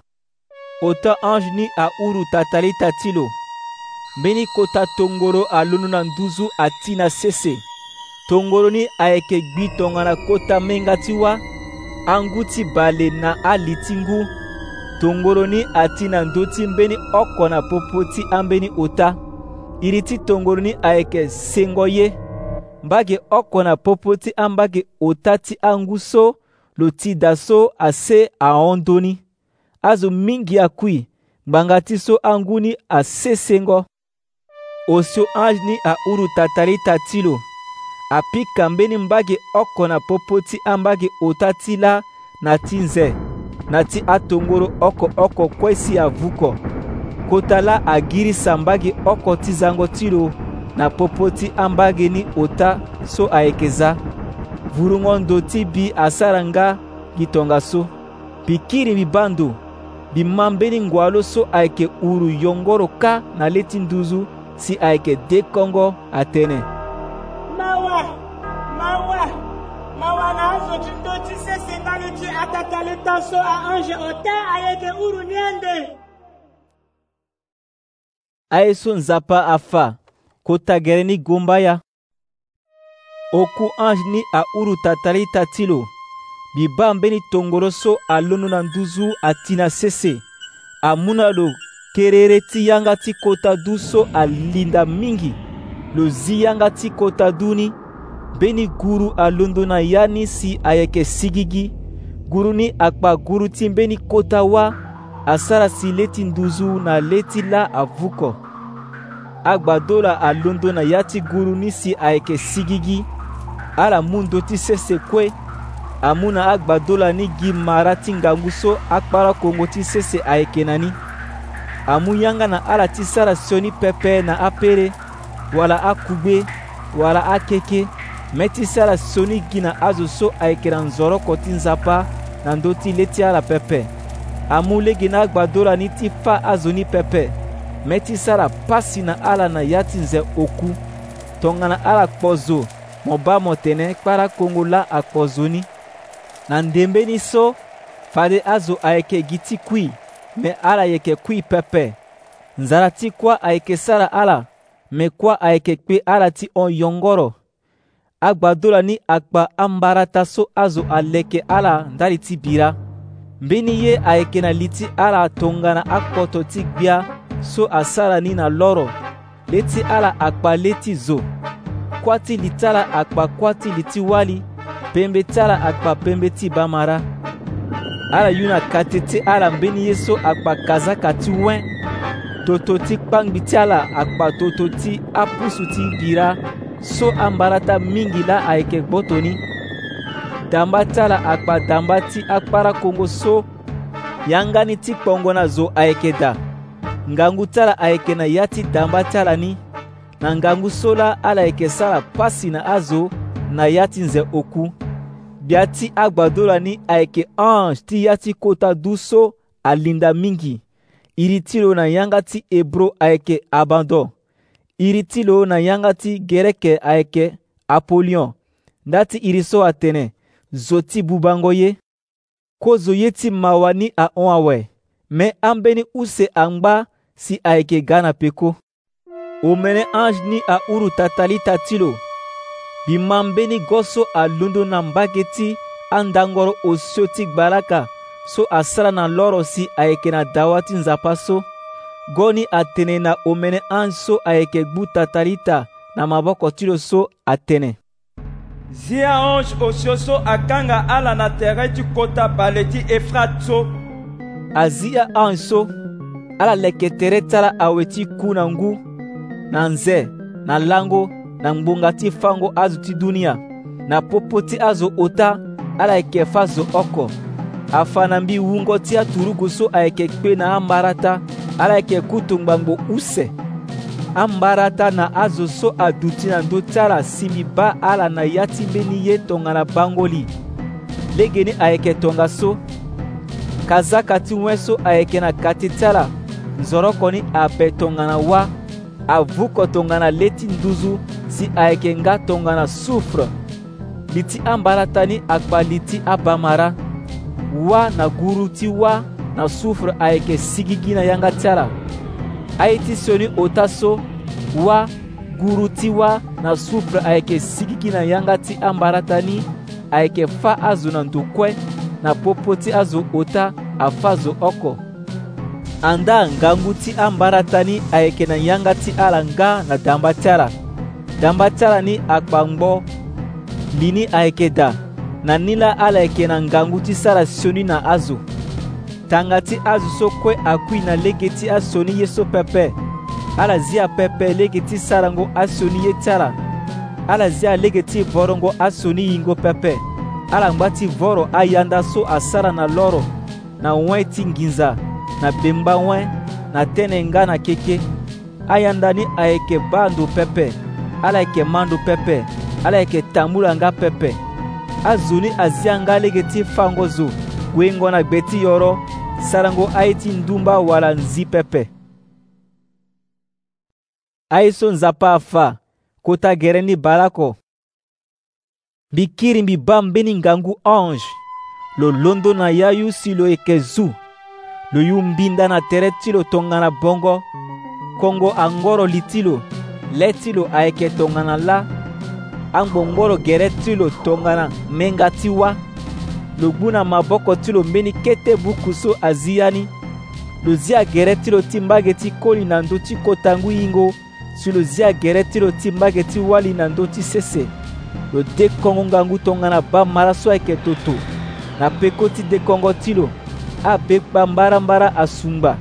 [SPEAKER 1] Ota ange ni a uru tatalita ti lo. Beni kota tongoro alunu na nduzu ati na sese. Tongoro ni ayeke gbi tongana kota menga ti wa. Angu ti bale na ali ti ngu. Tongoro ni ati na ndo ti mbeni oko na popo ti ambeni ota. Iri ti tongoro ni ayeke sengo ye. Mbage oko na popo ti ambage ota ti angu so. Lo ti da so ase aondoni. Azo mingi akui. Banga ti so anguni ase sengo. Osio ange ni a uru tatalita ti lo. A pika mbeni mbage oko na popo ti ambage ota ti la na ti nze. Na ti atongoro oko oko kue si avuko. Kota la agiri sambage oko ti zango ti lo. Na popo ti ambage ni ota so ayekeza. Vurungondo ti bi asaranga gitonga so. Pikiri bibando. Bimambeni ngwalo so ayeke uru yongoro ka na leti nduzu si ayeke de kongo atene.
[SPEAKER 13] Mawa, mawa, mawa na azo ti ndo ti sese ngalo ti atatalita so a ange ota ayeke uru niende.
[SPEAKER 1] Ayeso nzapa afa kota gere ni gomba ya. Oku ange ni a uru tatalita ti lo. Biba mbeni tongoro so alonu na nduzu ati na sese. Amuna lo kerere ti yanga ti kota du so alinda mingi. Lo zi yanga ti kota du ni. Beni guru alondo na yani si ayeke sigigi. Guru ni akpa guru ti mbeni kota wa. Asara si leti nduzu na leti la avuko. Agbadola alondo na yati guru ni si ayeke sigigi. Ala mundo ti sese kue. Amuna agbadola ni gi mara ti ngangu so akpara kongo ti sese ayeke na ni. Amu yanga na ala ti sara sioni pepe na apere. Wala akugbe. Wala akeke. Me ti sara sioni gi na azo so ayeke na nzoroko ti nzapa na ndo ti leti ala pepe. Amu lege na agbadola ni ti fa azo ni pepe. Me ti sara pasi na ala na ya ti nze oku. Tongana ala kpozo. Mo ba mo tene kpara kongo la akpozo ni. Na ndembe ni so, fade azo ayeke giti kui, me ala yeke kui pepe. Nzara ti kwa ayeke sara ala, me kwa ayeke kpe ala ti on yongoro. Agbadola ni akpa ambarata so azo aleke ala ndali ti bira. Mbeni ye ayeke na liti ala tongana akpoto ti gbia, so asara ni na loro. Leti ala akpa leti zo. Kwati litala akpa kwati liti wali. Pembe tala akpa pembe ti bamara. Ala yuna katete ala mbeni yeso akpa kazaka ti wen. Toto ti kpangbi ti ala akpa toto ti apusu ti bira. So ambarata mingi la ayeke gbotoni. Damba tala akpa damba ti akpara kongo so. Yangani ti kpongo na zo ayeke da. Ngangu tala ayeke na yati damba tala ni. na ngangu so la ala yeke sara pasi na azo na ya ti nze oku. Bia ti agbado la ni ayeke ange ti ya ti kota du so alinda mingi. Iri ti lo na yanga ti Hebro ayeke Abandon. Iri ti lo na yanga ti Gereke ayeke Apolion. Ndati iri so atene zo ti bubango ye. Kozo ye ti mawa ni ahon awe. Me ambeni use angba si ayeke ga na peko. O mene ange ni ahuru tatali tatilo. Bi mambeni goso alundo na mbage ti andangoro osio ti gbaraka so asara na loro si ayeke na dawa ti nzapa so. Goni atene na omene ange so ayeke gbu tatalita na maboko ti lo so atene.
[SPEAKER 12] Zia ange osio so akanga ala na tere ti kota bale ti Efrat so.
[SPEAKER 1] Azia ange so ala leke tere tala awe ti ku na ngu, na nze, na lango, na ngbonga ti fango azo ti dunia, na popo ti azo ota ala yeke fa zo oko. Afa na mbi wungo ti aturugu so ayeke kpe na ambarata ala yeke kutu ngbangbo use. Ambarata na azo so aduti na ndö ti ala simbi ba ala na ya ti mbeni ye tongana bangoli. Lege ni ayeke tonga so. Kazaka ti wen so ayeke na kati ti ala nzoroko ni abe tongana wa. Avuko tongana le ti nduzu si ayeke nga tongana soufre. Li ti ambarata ni akpa li ti abamara. Wa na guru ti wa na soufre ayeke sigigi na yanga ti ala. Aye ti sioni ota so, wa, guru ti wa na soufre ayeke sigigi na yanga ti ambarata ni ayeke fa azo na ndokue na popo ti azo ota afa zo oko. Anda ngangu ti ambarata ni ayeke na yanga ti ala nga na damba ti ala. Damba ti ala ni akpa ngbo li ni ayeke da na ni la ala yeke na ngangu ti sara sioni na azo. Tanga ti azo so kue akui na lege ti asioni ye so pepe. Ala zia pepe lege ti sarango asioni ye ti ala. Ala zia lege ti vorongo asioni yingo pepe. Ala ngba ti voro ayanda so asara na loro, na wen ti nginza, na bemba wen, na tene nga na keke. Ayanda ni ayeke ba ndo pepe. Ala yeke ma ndo pepe. Ala yeke tambula nga pepe. Azo ni azia nga lege ti fango zo wengo na gbe ti yoro. Sarango aye ti ndumba wala nzi pepe. Aye so nzapa afa kota gere ni balako. Bikiri mbi ba mbeni ngangu ange. Lo londo na yayu si lo yeke zu. Lo yu mbinda na tere ti lo tongana bongo. Kongo angoro li ti lo. Le ti lo ayeke tongana la. Angbongoro gere ti lo tongana menga ti wa. Lo gbu na maboko ti lo mbeni kete buku so azia ni. Lo zia gere ti lo ti mbage ti koli na ndö ti kota ngu hingo si lo zia gere ti lo ti mbage ti wali na ndö ti sese. Lo dekongo ngangu tongana ba mara so ayeke toto na peko ti dekongo ti lo abekpa mbarambara asungba.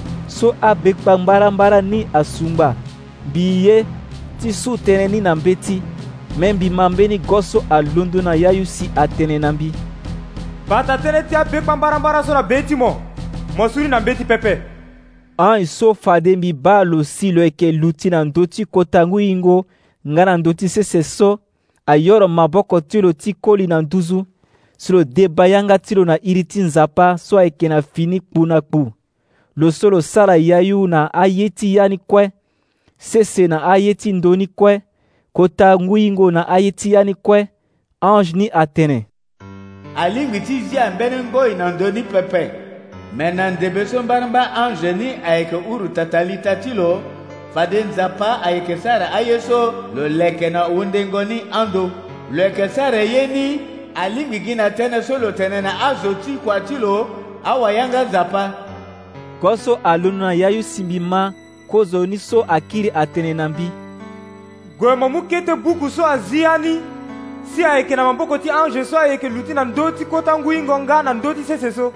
[SPEAKER 1] So abekpa mbarambara ni asungba mbi ye ti su tënë ni na mbeti, me mbi ma mbeni goso alondo na yayu si atene na mbi.
[SPEAKER 12] Bata tënë ti abekpa mbarambara so na be ti mo mo suri na mbeti pepe.
[SPEAKER 1] Ange so fade mbi ba lo si lo yeke luti na ndö ti kota ngu hingo nga na ndö ti sese so ayoro maboko ti lo ti koli na nduzu si lo deba yanga ti lo na iri ti nzapa so ayeke na fini kpu na kpu. Lo so lo sara yayu na aye ti ya ni kue, sese na aye ti ndö ni kue, kota ngu hingo na aye ti ya ni kue. Ange ni atene
[SPEAKER 5] alingbi ti zia mbeni ngoi na ndö ni pepe. Me na ndebe so mbaramba ange ni ayeke uru tatalita ti lo fade nzapa ayeke sara aye so lo leke na wundengo ni ando. Lo yeke sara ye ni alingbi gi na tënë so lo tene na azo ti kua ti lo awayanga nzapa.
[SPEAKER 1] Goso alondo na yayu simbi ma kozo ni so akiri atene na mbi.
[SPEAKER 12] Gue mo mu kete buku so azia ni si ayeke na maboko ti ange so ayeke luti na ndö ti kota ngu hingo nga na ndö ti sese so.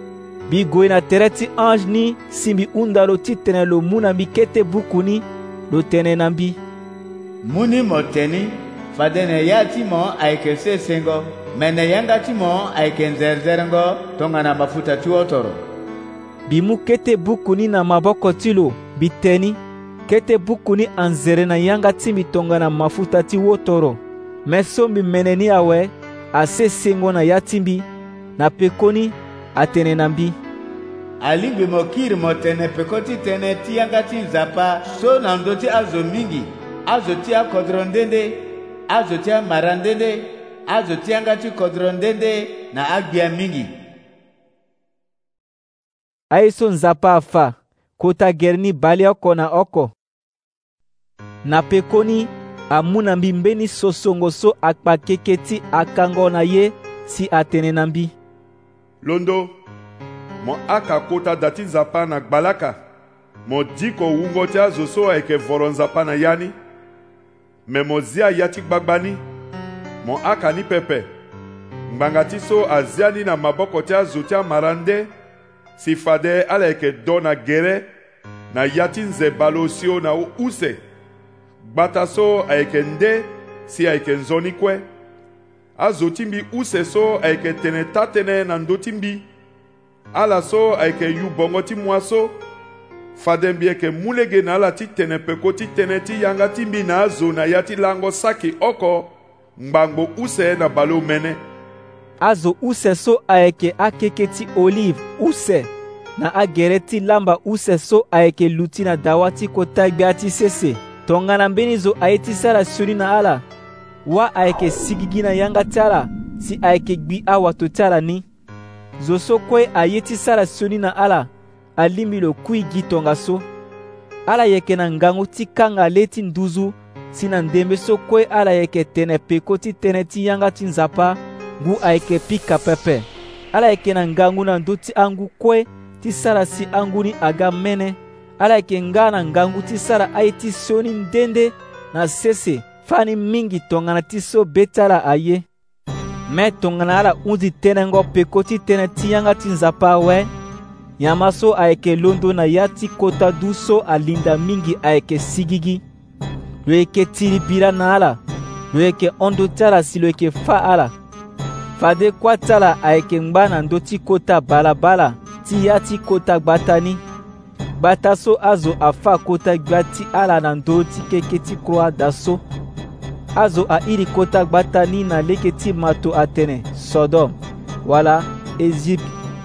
[SPEAKER 1] Bi gue na tere ti ange ni simbi hunda lo ti tene lo mu na mbi kete buku ni lo tene na mbi.
[SPEAKER 5] Mu ni mo teni fade na ya ti mo ayeke sesengo, me na yanga ti mo ayeke nzerzerengo tongana mafuta ti otoro.
[SPEAKER 1] Bi mu kete buku ni na maboko ti lo bi teni kete buku ni anzere na yanga ti mbi tongana mafuta ti wotoro. Me so mbi mene ni awe ase sengo na ya ti mbi, na pekoni atene na mbi.
[SPEAKER 5] Alingbi mo kiri mo tene peko ti tene ti yanga ti nzapa so na ndo ti azo mingi, azo ti akodro ndende, azo ti amara ndende, azo ti yanga ti kodro ndende na agbia mingi.
[SPEAKER 1] Aye so nzapa afa, kota gerni bali oko na oko. Na pekoni amuna mbi mbeni sosongo so akpa keke ti akango na ye si atene na mbi.
[SPEAKER 7] Londo, mo aka kota dati nzapa na gbalaka, mo diko wungo ti azo so ayeke voro nzapa na yani. Me mo zia yati gbagbani, mo aka ni pepe, ngbanga ti so aziani na maboko ti azo ti amara nde, si fade ala yeke do na gere, na yati nze balo sio na use. Gbata so ayeke nde si ayeke nzoni kue. Azo ti mbi use so ayeke tene tatene na ndo ti mbi. Ala so ayeke yu bongo ti mua so. Fade mbi yeke mulege na ala ti tene peko ti tene ti yanga ti mbi na azo na ya ti lango saki oko, ngbango use na balo mene.
[SPEAKER 1] Azo use so ayeke akeke ti olive use, na agere ti lamba use so ayeke luti na dawa ti kota gbia ti sese. Tongana mbeni zo aye ti sara sioni na ala, wa ayeke sigigi na yanga ti ala si ayeke gbi awato ti ala ni. Zo so kue aye ti sara sioni na ala, alimi lo kui gi tonga so. Ala yeke na ngangu ti kanga le ti nduzu, si na ndembe so kue ala yeke tene peko ti tene ti yanga ti nzapa, ngu ayeke pika pepe. Ala yeke na ngangu na ndo ti angu kue ti sara si angu ni aga mene. Ala yeke nga na ngangu ti sara aye ti sioni ndende na sese fani mingi tongana ti so beti ala aye. Me tongana ala hundi tenengo peko ti tene ti yanga ti nzapa awe, nyama so ayeke londo na ya ti kota du so alinda mingi ayeke sigigi. Lo yeke tiri bira na ala, lo yeke ondo ti ala si lo yeke fa ala. Fade kuâ ti ala ayeke ngba na ndö ti kota balabala ti ya ti kota gbata ni. Gbata so azo afa kota gbia ti ala na ndö ti keke ti kroa daso. Azo ahiri kota gbata ni na leke ti mato atene Sodom wala Egypte.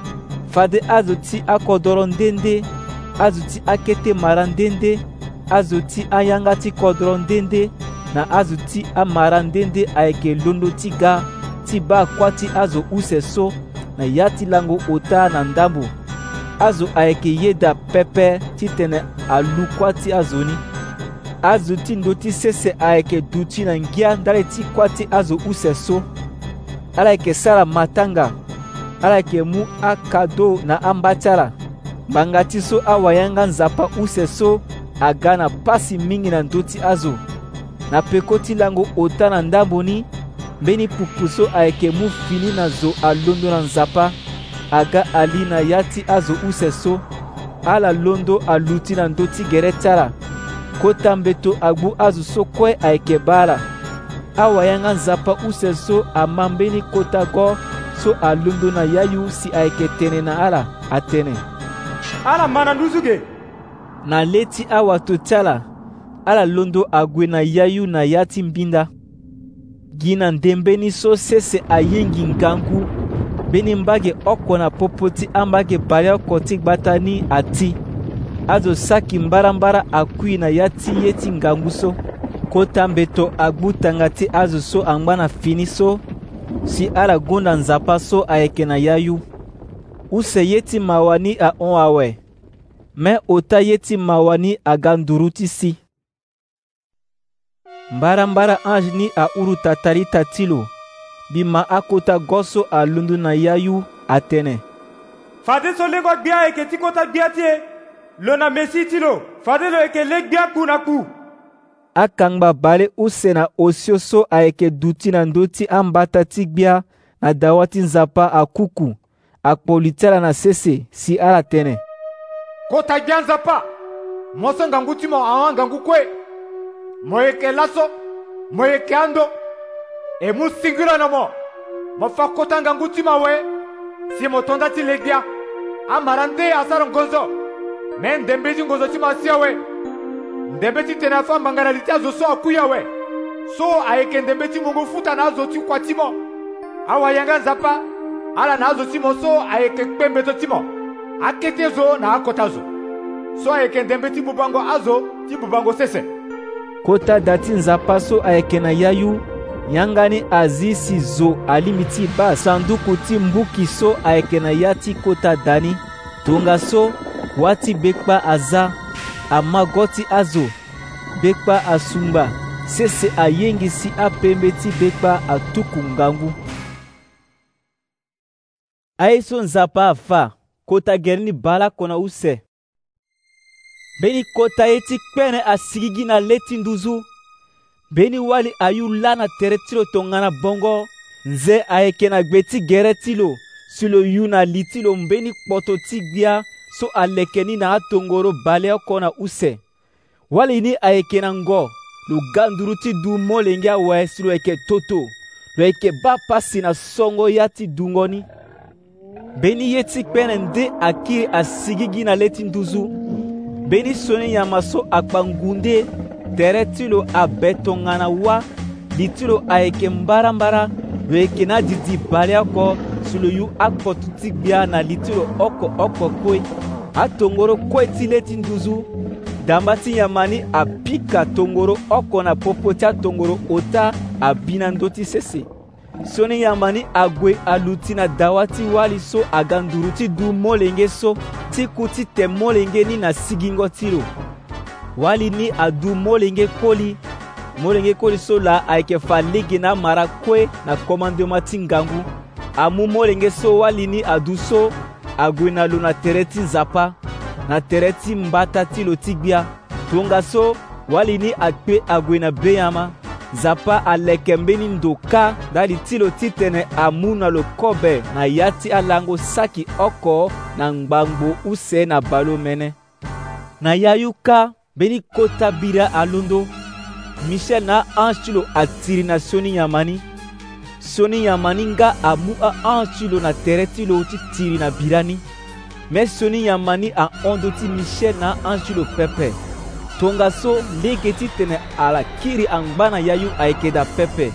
[SPEAKER 1] Fade azo ti akodro ndende, azo ti akete mara ndende, azo ti ayanga ti kodro ndende, na azo ti amara ndende ayeke londo ti ga ti ba kuâ ti azo use so na ya ti lango ota na ndambo. Azo ayeke yeda pepe ti tene alu kuâ ti azo ni. Azo ti ndo ti sese ayeke duti na ngia ndale ti kuâ ti azo use so. Ala yeke sara matanga, ala yeke mu akado na amba ti ala. Ngbanga ti so awayanga nzapa use so aga na pasi mingi na ndö ti azo. Na peko ti lango ota na ndambo ni, mbeni pupu so ayeke mu fini na zo alondo na nzapa, aga ali na ya ti azo use so. Ala londo aluti na ndö ti gere ti ala. Kota mbeto agbu azo so kue ayeke ba ala. Awayanga nzapa use so ama mbeni kota go so alondo na yayu si ayeke tene na ala atene.
[SPEAKER 12] Ala mana nduzuge.
[SPEAKER 1] Na le ti awato ti ala, ala londo ague na yayu na ya ti mbinda. Gi na ndembeni so sese ayengi ngangu, beni mbage oko na popo ti ambage bale oko ti gbata ni ati. Azo saki mbarambara akui na ya ti ye ti ngangu so. Kota mbeto agbu tanga ti azo so angba na fini so, si ala gonda nzapa so ayeke na yayu. Use ye ti mawa ni ahon awe, me ota ye ti mawa ni aga nduru ti si. Mbarambara ange ni ahuru tatarita ti lo, mbi ma akota go so alundu na yayu atene.
[SPEAKER 12] Fade so lego gbia ayeke ti kota gbia ti e, lo na mesi ti lo, fade lo yeke le gbia ku na ku.
[SPEAKER 1] Akangba bale use na osio so ayeke duti na ndö ti ambata ti gbia na dawa ti nzapa akuku, akpoli ti ala na sese si ala tene.
[SPEAKER 12] Kota gbia nzapa, mo so ngangu ti mo ahon ngangu kue, mo yeke laso, mo yeke ando, e mu singilo na mo, mo fa kota ngangu ti mawe, si mo tonda ti le gbia, amara nde asara ngonzo, me ndembe ti ngonzo ti ma si awe. ndembe ti tene afa mbanga na li ti azo so akuya awe so ayeke ndembe ti mungu futa na azo ti kua ti mo awayanga nzapa ala na azo ti mo so ayeke kpembe to ti mo akete zo na akota zo so ayeke ndembe ti bubango azo ti bubango sese
[SPEAKER 1] kota da ti nzapa so ayeke na yayu yangani azi si zo alimi ti ba sanduku ti mbuki so ayeke na ya ti kota dani tonga so wâ ti bekpa aza amago ti azo bekpa asungba sese ayengi si apembe ti bekpa atuku ngangu aye so nzapa afa kota geri ni bala kona use beni kota ye ti kpene asigigi na le ti nduzu beni wali ayu la na tere ti lo tongana bongo nze ayeke na gbe ti gere ti lo si lo yu na li ti lo mbeni kpoto ti gbia so aleke ni na atongoro bale oko na use wali ni ayeke na ngo lo ganduru ti du molenge awe si lo yeke toto lo yeke ba pasi na songo ya ti dungo ni beni ye ti kpene nde akiri asigigi na le ti nduzu beni soni yama so akpangunde tere ti lo abe tongana wâ li ti lo ayeke mbarambara lo yeke na didi bale oko si lo yu akpoto ti gbia na li ti lo oko oko kue atongoro kue ti le ti nduzu damba ti yama ni apika tongoro oko na popo ti atongoro ota abi na ndö ti sese so ni yama ni ague alu ti na dawa ti wali so aga nduru ti du molenge so ti ku ti te molenge ni na sigingo ti lo wali ni adu molenge koli molenge koli so la ayeke fa lege na mara kue na komandema ti ngangu amu molenge so wali ni adu so ague na lo na tere ti nzapa na tere ti mbata ti lo ti gbia tonga so wali ni akpe ague na beyama nzapa aleke mbeni ndoka dali ti lo ti tene amu na lo kobe na ya ti alango saki oko na ngbangbo use na balo mene na yayu ka mbeni kota bira alondo michel na ange ti lo atiri na soni yama ni soni yama ni nga amu aange ti lo na tere ti lo ti tiri na bira ni me soni yama ni ahondo ti michel na ange ti lo pepe tonga so lege ti tene ala kiri angba na yayu ayeke da pepe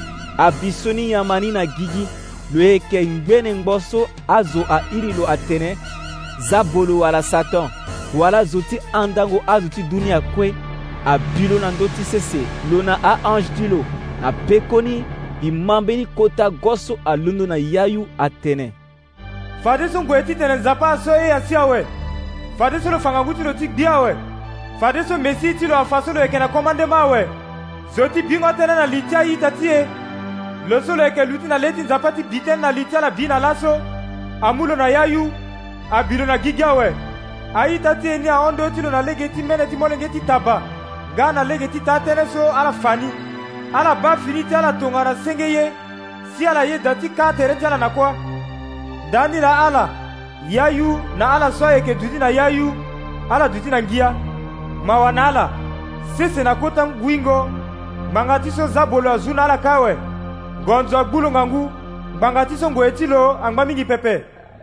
[SPEAKER 1] abi soni yama ni na gigi lo yeke ngbene ngbo so azo ahiri lo atene zabolo wala satan wala zo ti andango azo ti dunia kue abi lo na ndö ti sese lo na aange ti lo na peko ni e ma mbeni kota goso alondo na yayu atene
[SPEAKER 12] fade so ngue ti tene nzapa aso e asi awe fade so lo fangangu ti lo ti gbia awe fade so mesi ti lo afa so lo yeke na komandema awe so ti bingo tënë na li ti ahita ti e lo so lo yeke lu ti na le ti nzapa ti bi tënë na li ti ala bi na laso amu lo na yayu abi lo na gigi awe ahita ti e ni ahondo ti lo na lege ti mene ti molenge ti taba nga na lege ti taa tënë so ala fani ala ba fini ti ala tongana senge ye si ala ye da ti ka tere ti ala na kuâ dani na ala yayu na ala so ayeke duti na yayu ala duti na ngia mawa na ala sese na kota ngwingo ngbanga ti so zabolo azu na ala kawe gonzo agbulo ngangu ngbanga ti so ngue ti lo angba mingi pepe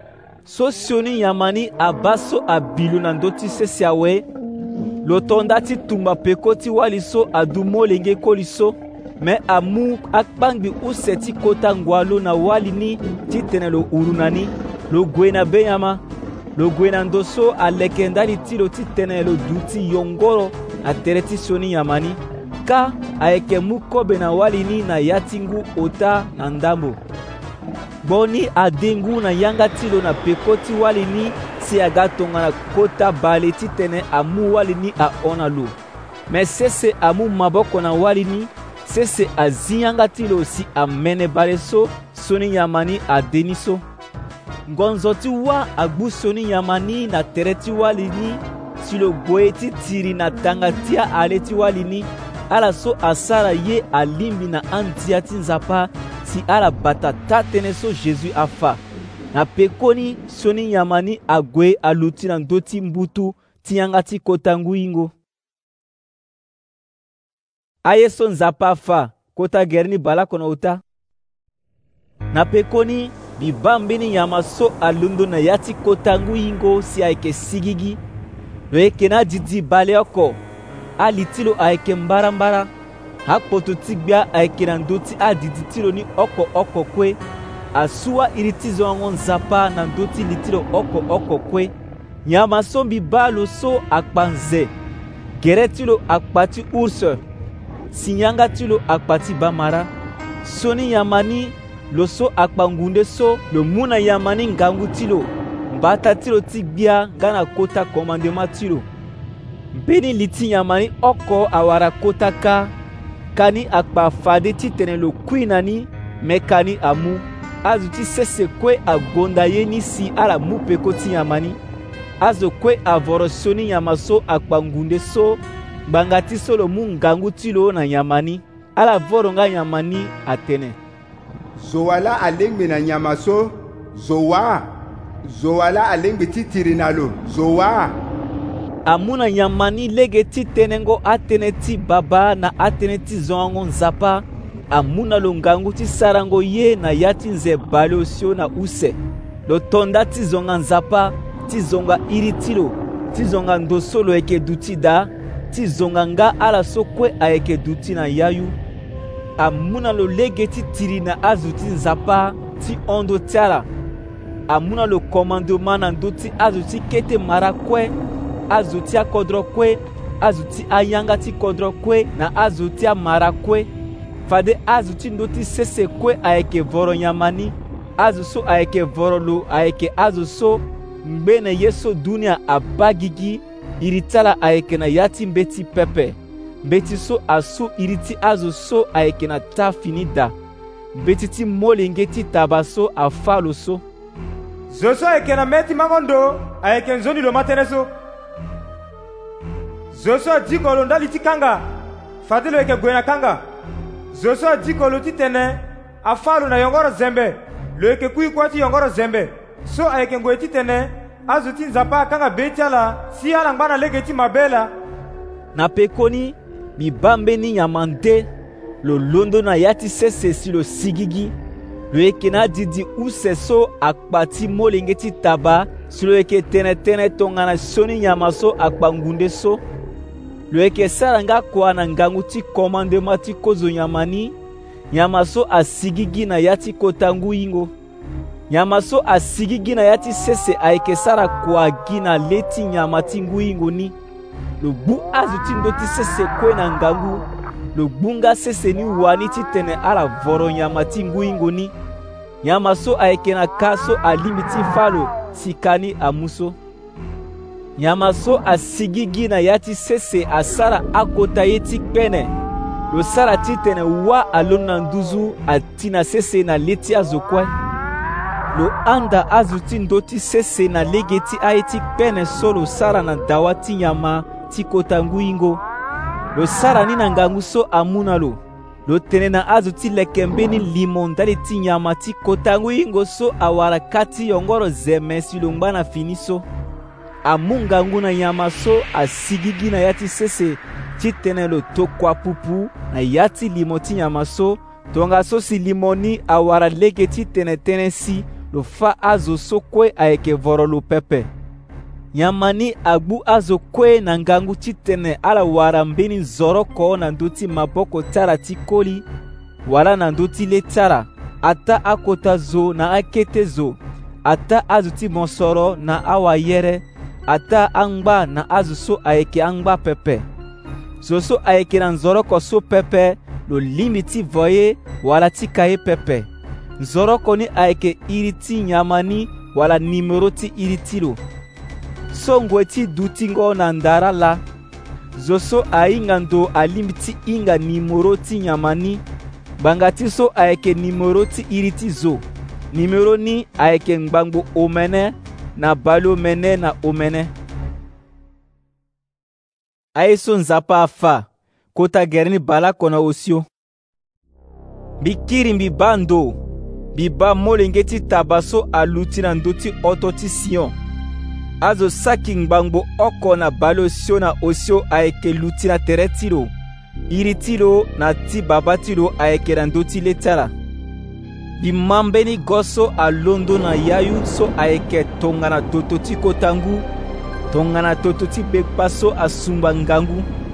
[SPEAKER 1] so sioni yama ni aba so abilo na ndö ti sese awe lo tonda ti tumba peko ti wali so adu molenge koli so me amu akpangbi use ti kota ngwa lo na wali ni ti tene lo uru na ni lo gue na beyama lo gue na ndö so aleke ndali ti lo ti tene lo du ti yongoro na tere ti sioni yama ni ka ayeke mu kobe na wali ni na ya ti ngu ota na ndambo gboni ade ngu na yanga ti lo na peko ti wali ni si aga tongana kota bale ti tene amu wali ni ahona lo me sese amu maboko na wali ni sese azi yanga ti lo si amene bale so soni yama ni ade ni so ngonzo ti wâ agbu soni yama ni na tere ti wali ni si lo gue ti tiri na tanga ti aale ti wali ni ala so asara ye alimbi na andia ti nzapa si ala bata ta tënë so jésus afa na peko ni soni yama ni ague alu ti na ndö ti mbutu ti yanga ti kota ngu hingo aye so nzapa afa kota geri ni bala kona ota na peko ni biba mbeni yama so alondo na ya ti kota ngu hingo si ayeke sigigi lo yeke na didi bale oko ali ti lo ayeke mbarambara akpoto ti gbia ayeke na ndö ti adidi ti lo ni oko oko kue asua iri ti zongo nzapa na ndö ti li ti lo oko oko kue nyama so mbi ba lo so akpa nze gere ti lo akpa ti urse sinyanga ti lo akpa ti ba mara so ni nyama ni lo so akpa ngunde so lo mu na nyama ni ngangu ti lo mbata ti lo ti gbia nga na kota commandement ti lo mbeni li ti nyama ni oko awara kota ka kani akpa fade ti tene lo kui na ni me kani amu azo ti sese kue agonda ye ni si ala mu peko ti nyama ni azo kue avoro so ni nyama so akpa ngunde so gbanga ti so lo mu ngangu ti lo na nyama ni ala voro nga nyama ni atene
[SPEAKER 3] zo wala alengbe na nyama so zo wa zo wala alengbe ti tiri na lo zo wa
[SPEAKER 1] amu na nyama ni lege ti tene ngo atene ti baba na atene ti zongo nzapa amu na lo ngangu ti sara ngo ye na ya ti nze bale osio na use lo tonda ti zonga nzapa ti zonga iri ti lo ti zonga ndo so lo yeke duti da ti zonga nga ala so kue ayeke duti na yayu amu na lo lege ti tiri na azo ti nzapa ti ondo ti ala amu na lo commandement na ndö ti azo ti kete mara kue azo ti akodro kue azo ti ayanga ti kodro kue na azo ti amara kue fade azo ti ndö ti sese kue ayeke voro nyama ni azo so ayeke voro lo ayeke azo so mgbe na ye so dunia aba gigi iri ti ala ayeke na ya ti mbe ti pepe mbe ti so aso iri ti azo so ayeke na ta fini da mbe ti ti molenge ti taba so afa lo so
[SPEAKER 12] zo so ayeke na mbe ti mangondo ayeke nzoni lo ma tënë so zo so adiko lo ndali ti kanga fade lo yeke gue na kanga zo so adiko lo ti tene afa lo na yongoro zembe lo yeke kui kue ti yongoro zembe so ayeke ngue ti tene azo ti nzapa akanga be ti ala si ala ngba na lege ti mabe la
[SPEAKER 1] na peko ni mi ba mbeni nyama nde lo londo na ya ti sese si lo sigigi lo yeke na didi use so akpa ti molenge ti taba si lo yeke tene tënë tongana so ni nyama so akpa ngunde so lo yeke sara nga kua na ngangu ti commandement ti kozo nyama ni nyama so asigigi na ya ti kota ngu hingo nyama so asigigi na ya ti sese ayeke sara kua gi na le ti nyama ti ngu hingo ni lo gbu azo ti ndö ti sese kue na ngangu lo gbu nga sese ni wani ti tene ala voro nyama ti ngu hingo ni nyama so ayeke na ka so alimi ti fa lo sika ni amu so nyama so asigigi na ya ti sese asara akota ye ti kpene lo sara ti tene wa aloni na nduzu ati na sese na le ti azo kue lo anda azo ti ndö ti sese na lege ti aye ti kpene so lo sara na dawa ti nyama ti kota ngu hingo lo sara ni na ngangu so amu na lo lo tene na azo ti leke mbeni limo ndali ti nyama ti kota ngu hingo so awara kati yongoro zeme si lo ngba na fini so amu ngangu na nyama so asigigi na ya ti sese ti tene lo tokua pupu na ya ti limo ti nyama so tonga so si limo ni awara lege ti tene tënë si lo fa azo so kue ayeke voro lo pepe nyama ni agbu azo kue na ngangu ti tene ala wara mbeni nzoroko na ndö ti maboko ti ala ti koli wala na ndö ti le ti ala ata akota zo na akete zo ata azo ti monsoro na awayere ata angba na azo so ayeke angba pepe zo so ayeke na nzoroko so pepe lo limi ti voye wala ti ka ye pepe nzoroko ni ayeke iri ti nyama ni wala nimero ti iri ti lo so ngue ti duti ngo na ndara la zo so ahinga ndo alimi ti hinga nimero ti nyama ni gbanga ti so ayeke nimero ti iri ti zo nimero ni ayeke ngbangbu omene na bale omene na omene aye so nzapa afa kota gere ni bala kona osio mbi kiri mbi ba ndo mbi ba molenge ti taba so alu ti na ndö ti oto ti sion azo saki ngbangbo oko na bale osio na osio ayeke lu ti na tere ti lo iri ti lo na ti baba ti lo ayeke na ndö ti le ti ala mbi ma mbeni go so alondo na yayu so ayeke tongana toto ti kota ngu tongana toto ti bekpa so asungba ngangu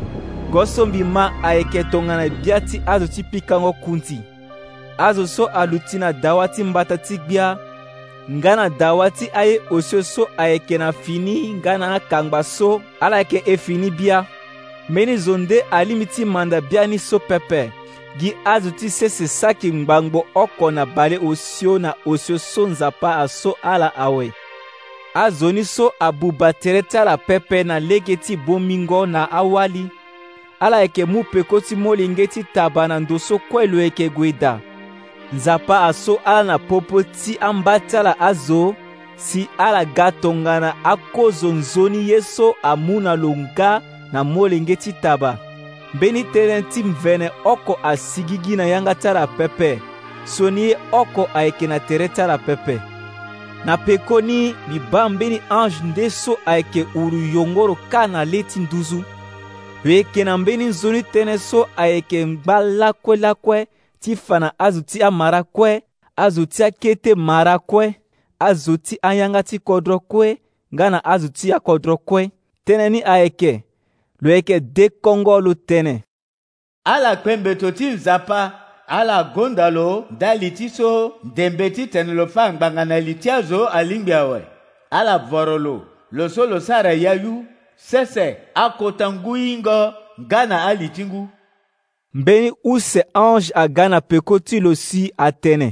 [SPEAKER 1] goso mbi ma ayeke tongana bia ti azo ti pikango kunti. Azo so aluti na dawa ti mbata ti gbia. Nga na dawa ti aye osio so ayeke na fini nga na akangba so ala yeke e fini bia. Mbeni zonde alimi ti manda bia ni so pepe. Gi azo ti sese saki ngbangbo oko na bale osio na osio so nzapa aso ala awe. Azo ni so abuba tere ti ala pepe na lege ti bomingo na awali. Ala yeke mu peko ti molenge ti taba na ndo so kue lo yeke gue da. Nzapa aso ala na popo ti amba ti ala azo si ala ga tongana akozo nzoni ye so amu na lo nga na molenge ti taba. Mbeni tënë ti mvene oko asigigi na yanga ti ala pepe so ni ye oko ayeke na tere ti ala pepe. Na peko ni mbi ba mbeni ange nde so ayeke uru yongoro ka na le ti nduzu. Lo yeke na mbeni nzoni tënë so ayeke ngba lakue lakue ti fa na azo ti amara kue, azo ti akete mara kue, azo ti ayanga ti kodro kue, nga na azo ti akodro kue. Tënë ni ayeke lo yeke de kongo lo tënë.
[SPEAKER 5] Ala kpembeto ti nzapa ala gonda lo ndali ti so ndembe ti tene lo fa ngbanga na li ti azo alingbi awe. Ala voro lo lo so lo sara yayu sese akota ngu hingo nga na ali ti ngu.
[SPEAKER 1] Mbeni use ange aga na peko ti lo si atene.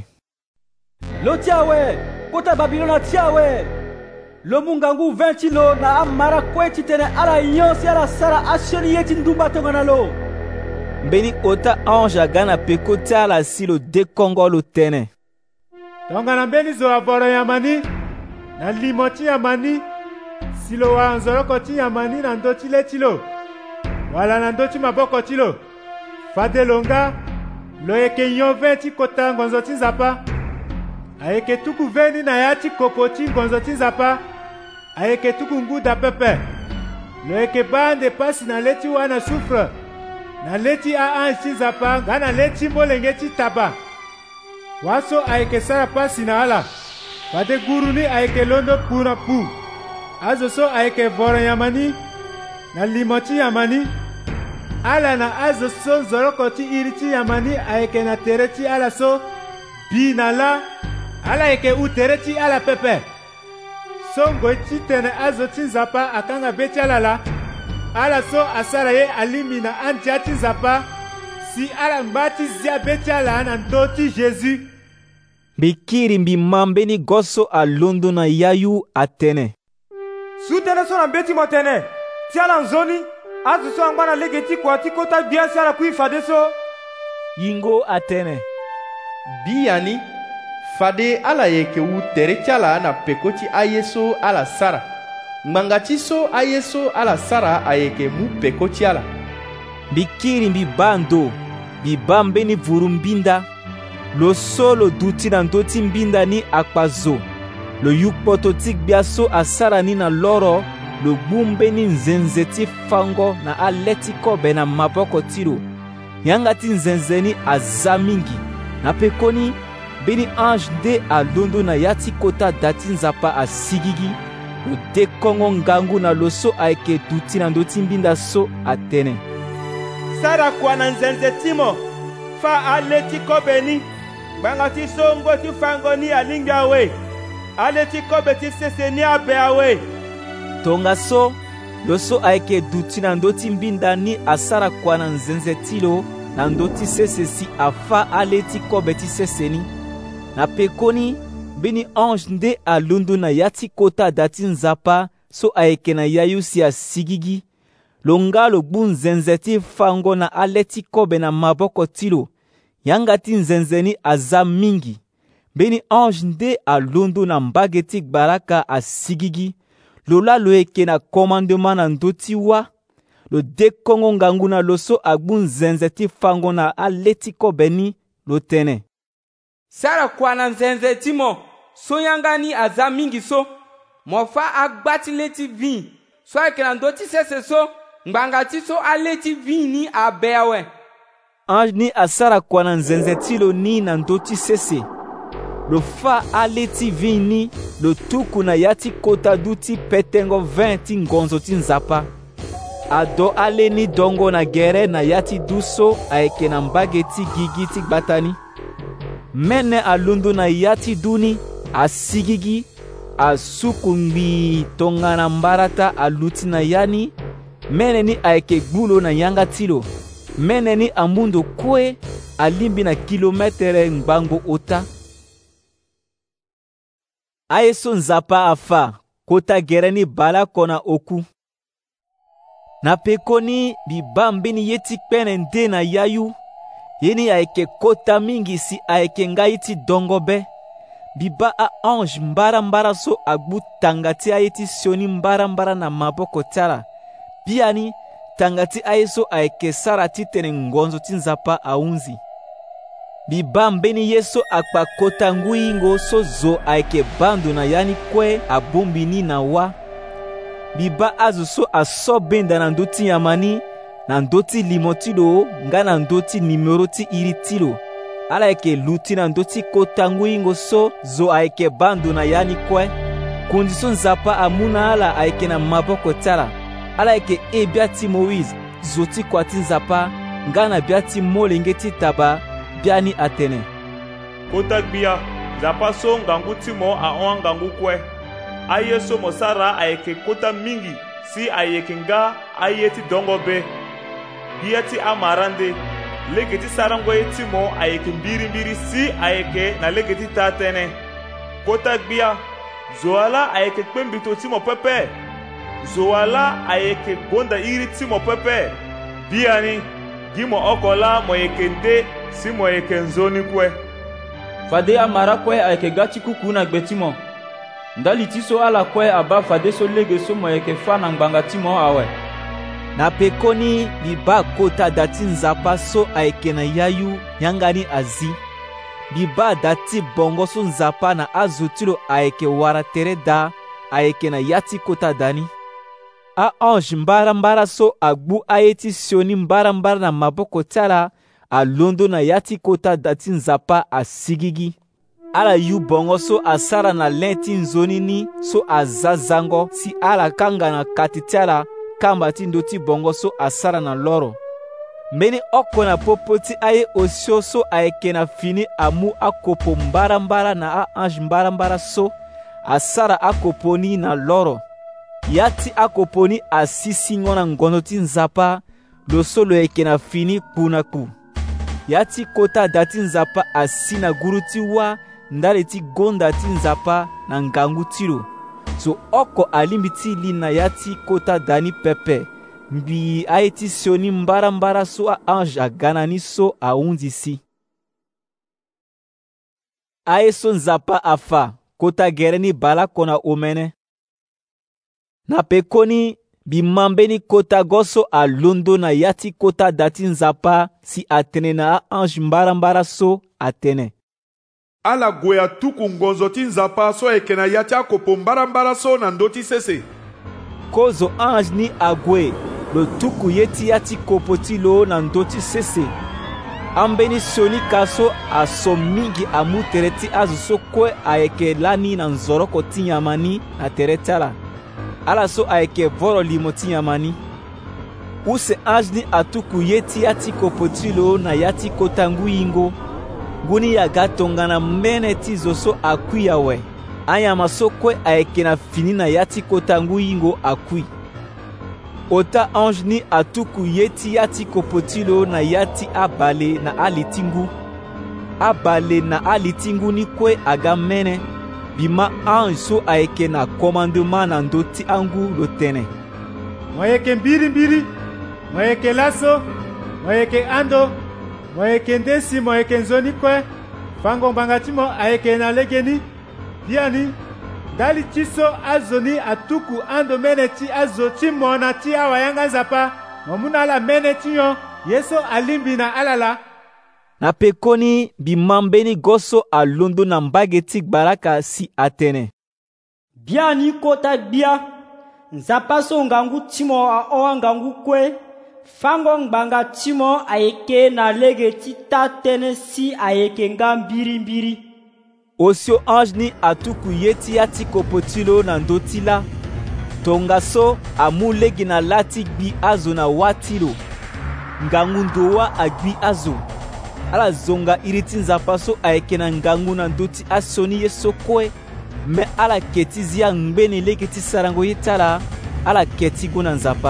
[SPEAKER 14] Lo ti awe kota Babilona ti awe. Lo mu ngangu vingt ti lo na amara kue ti tene ala nyonso ala sara asioni ye ti ndumba tongana lo.
[SPEAKER 1] Mbeni ota ange aga na peko ti ala si lo de kongo lo tene.
[SPEAKER 12] Tongana mbeni zo avoro yamani na limo ti yamani si lo wara nzoroko ti yamani na ndö ti le ti lo wala na ndö ti maboko ti lo. Fade longa lo yeke nyon vingt ti kota ngonzo ti nzapa. Ayeke tuku veni na ya ti kopo ti ngonzo ti nzapa. Ayeke tuku ngu da pepe. Lo yeke ba ande pasi na le ti wâ na soufre. Na le ti aange ti nzapa nga na le ti molenge ti taba. Wâ so ayeke sara pasi na ala. Fade guru ni ayeke londo pu na pu. Azo so ayeke voro yamani na limo ti yamani. Ala na azo so nzoroko ti iri ti yamani ayeke na tere ti ala so bi na la ala yeke u tere ti ala pepe. So ngoi ti tene azo ti nzapa akanga be ti ala la. Ala so asara ye alimi na antia ti nzapa si ala ngba ti zia be ti ala na ndö ti Jésus.
[SPEAKER 1] Mbi kiri mbi ma mbeni goso alondo na yayu atene.
[SPEAKER 14] Su tene so na mbe ti mo tene ti ala nzoni azo so angba na lege ti kua ti kota gbia si ala kui fade so.
[SPEAKER 1] Yingo atene.
[SPEAKER 8] Biani fade ala yeke wu tere ti ala na peko ti aye so ala sara. Ngbanga ti so aye so ala sara ayeke mu peko ti ala.
[SPEAKER 1] Mbi kiri mbi ba ndo mbi ba mbeni vuru mbinda. Lo so lo duti na ndö ti mbinda ni akpa zo. Lo yukpoto ti gbia so asara ni na loro. Lo gbu mbeni nzenze ti fango na ale ti kobe na maboko ti lo. Yanga ti nzenze ni aza mingi. Na peko ni mbeni ange nde alondo na ya ti kota da ti nzapa asigigi. Lo de kongo ngangu na lo so ayeke duti na ndö ti mbinda so atene.
[SPEAKER 14] Sara kua na nzenze ti mo fa ale ti kobe ni. Ngbanga ti so ngo ti fango ni alingbi awe. Ale ti kobe ti sese ni abe awe.
[SPEAKER 1] Tonga so lo so ayeke duti na ndö ti mbinda ni asara kua na nzenze ti lo na ndö ti sese si afa ale ti kobe ti sese ni. Na peko ni mbeni ange nde alondo na ya ti kota da ti nzapa so ayeke na yayu si asigigi. Lo nga lo gbu nzenze ti fango na ale ti kobe na maboko ti lo. Yanga ti nzenze ni aza mingi. Mbeni ange nde alondo na mbage ti gbaraka asigigi. Lo la lo yeke na commandement na ndö ti wâ. Lo de kongo ngangu na lo so agbu nzenze ti fango na ale ti kobe ni lo tene.
[SPEAKER 11] Sara kua na nzenze ti mo so yanga ni aza mingi so. Mo fa agba ti le ti vin so ayeke na ndö ti sese so ngbanga ti so ale ti vin ni abe awe.
[SPEAKER 1] Ange ni asara kua na nzenze ti lo ni na ndö ti sese. Lo fa ale ti vin ni lo tuku na ya ti kota du ti petengo vingt ti ngonzo ti nzapa. ado ale ni dongo na gere na ya ti du so ayeke na mbage ti gigi ti gbata ni. Mene alundu na ya ti du ni asigigi asuku ngbii tongana mbarata aluti na ya ni. Mene ni ayeke gbulo na yanga ti lo. Mene ni amundu kue alimbi na kilometere ngbango ota. Aye so nzapa afa kota gere ni bala kona oku. Na pekoni biba mbeni yeti kpene nde na yayu. Yeni ayeke kota mingi si ayeke ngai ti dongo be. Biba a ange mbara mbara so agbu tangati aye ti sioni mbara mbara na maboko tala. Biani tangati aye so ayeke sara ti tene ngonzo ti nzapa aunzi. Biba mbeni ye so akpa kota nguingo so zo ayeke bandu na yani kue abombi ni na wa. Biba azo so aso benda na ndö ti yamani, na ndö ti limo ti lo nga na ndö ti nimero ti iri ti lo. Ala ayeke luti na ndö ti kota nguingo so zo ayeke bandu na yani kue. Kundi so nzapa amu na ala ayeke na maboko tala. Ala ayeke e bia ti Moïse zo ti kua ti nzapa nga na bia ti molenge ti taba bia ni atene.
[SPEAKER 6] Kota gbia nzapa so ngangu ti mo ahon ngangu kue. Aye so mo sara ayeke kota mingi si ayeke nga aye ti dongo be. Bia ti amarande lege ti sarangoye ti mo ayeke mbiri mbiri si ayeke na lege ti ta tënë. Kota gbia zo ala ayeke kpembito ti mo pepe. Zo ala ayeke gbonda iri ti mo pepe. Bia ni gi mo oko la mo yeke nde si mo yeke nzoni kue.
[SPEAKER 15] Fade amara kue ayeke ga ti kuku na gbe ti mo. Ndali ti so ala kue aba fade so lege so mo yeke fa na ngbanga ti mo awe.
[SPEAKER 1] Na pekoni biba kota dati nzapa so ayeke na yayu yanga ni azi. Biba dati bongo so nzapa na azo ti lo ayeke wara tere da ayeke na ya ti kota dani. A ange mbara mbara so agbu aye ti sioni mbara mbara na maboko tala alondo na ya ti kota dati nzapa asigigi. Ala yu bongo so asara na len ti nzoni ni so aza zango si ala kanga na kati ti ala kamba ti ndö ti bongo so asara na loro. Mbeni oko na popo ti aye osio so ayeke na fini amu akopo mbara mbara na a ange mbara mbara so asara akopo ni na loro. Ya ti akopo ni asisingo na ngondo ti nzapa lo so lo yeke na fini kpu na kpu. Ya ti kota dati nzapa asi na guru ti wa ndale ti gonda ti nzapa na ngangu ti lo. So oko alimbi ti li na ya ti kota dani pepe. Mbi aye ti sioni mbara mbara so a ange agana ni so ahunzi si. Aye so nzapa afa kota gere ni bala kona omene. Na pekoni bimambeni kota goso alondo na ya ti kota dati nzapa si atene na ange mbara mbara so atene.
[SPEAKER 7] Ala gwea tuku ngonzo ti nzapa so ayeke na ya ti akopo mbara mbara so na ndö ti sese.
[SPEAKER 1] Kozo ange ni agwe lo tuku ye ti ya ti kopo ti lo na ndö ti sese. Ambeni sioni ka so aso mingi amu tere ti azo so kue ayeke lani na nzoroko ti yamani na tere tala. Ala so ayeke voro limo ti yamani. Use ange ni atuku ye ti ya ti kopo ti lo na ya ti kota nguingo. Nguni ya ga tongana mene ti zo so akui awe. Anyama so kue ayeke na fini na ya ti kota nguingo akui. Ota ange ni atuku ye ti ya ti kopo ti lo na ya ti abale na alitingu. Abale na alitingu ni kue aga mene. Bima ange so ayeke na commandement na ndö ti angu lo tene.
[SPEAKER 12] Mo yeke mbiri mbiri, mo yeke laso, mo yeke ando, mo yeke nde si mo yeke nzoni kue. Fango ngbanga ti mo ayeke na lege ni. Bia ni ndali ti so azo ni atuku ando mene ti azo ti mo na ti awayanga nzapa. Mo mu na ala mene ti yo ye so alimbi na ala la.
[SPEAKER 1] Na pekoni bimambeni goso alondo na mbage ti gbaraka si atene.
[SPEAKER 13] Bia ni kota gbia nzapa so ngangu ti mo ahon ngangu kue. Fango ngbanga ti mo ayeke na lege ti ta tënë si ayeke nga mbiri mbiri.
[SPEAKER 1] Osio ange ni atuku ye ti ya ti kopo ti lo na ndö ti la. tonga so amu legi na lati gbi azo na wati lo ngangu ndo wa agbi azo ala zonga iri ti nzapa so ayeke na ngangu na ndö ti asioni ye so kue me ala yeke ti zia ngbeni lege ti sarango ye ti ala ala yeke ti gue na nzapa.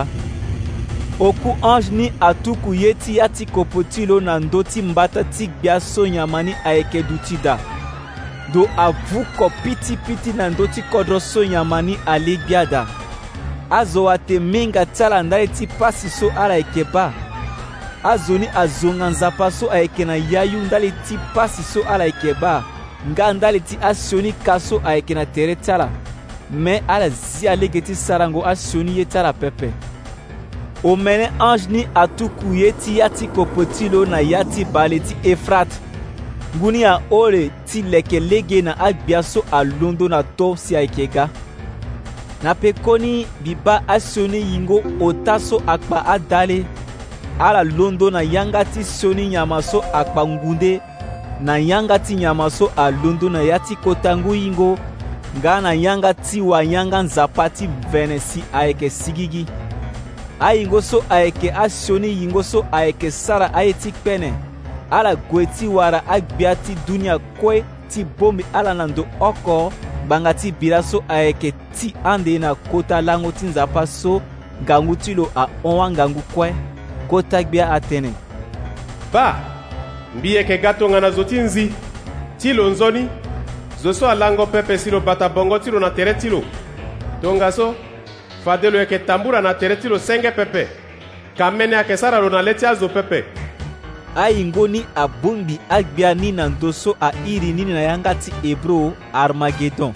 [SPEAKER 1] Oku ange ni atuku ye ti ya ti kopo ti lo na ndö ti mbata ti gbi aso nyama ni ayeke duti da do avuko piti-piti na ndö ti kodro so nyama ni ali gbi ada azo ate minga ti ala ndali ti pasi so ala yeke ba azo ni azonga nzapa so ayeke na yayu ndali ti pasi so ala yeke ba nga ndali ti asioni ka so ayeke na tere ti ala me ala zia lege ti sarango asioni ye ti ala pepe. O mene ange ni atuku ye ti ya ti kopo ti lo na ya ti bale ti Efrat nguni aole ti leke lege na agbi aso alondo na to si ayeke ga na pe koni biba asioni yingo ota so akpa adale ala londo na yanga ti sioni nyama so akpa ngunde na yanga ti nyama so alondo na ya ti kota ngu yingo nga na yanga ti wanyanga nzapa ti vene si ayeke sigigi ayingo so ayeke asioni yingo so ayeke sara aye ti kpene ala gue ti wara agbia ti dunia kue ti bombi ala na ndo oko gbanga ti bira so ayeke ti ande na kota lango ti nzapa so ngangu ti lo ahon angangu kue kota gbia atene
[SPEAKER 2] ba mbi yeke ga tonga na zo ti nzi ti lo nzoni zo so alango pepe si lo bata bongo ti lo na tere ti lo tonga so fade lo yeke tambura na tere ti lo senge pepe ka mene ayeke sara lo na le ti azo pepe
[SPEAKER 1] ayingo ni abongbi agbia ni na ndö so airi nini na yanga ti Hébreu Armagedon.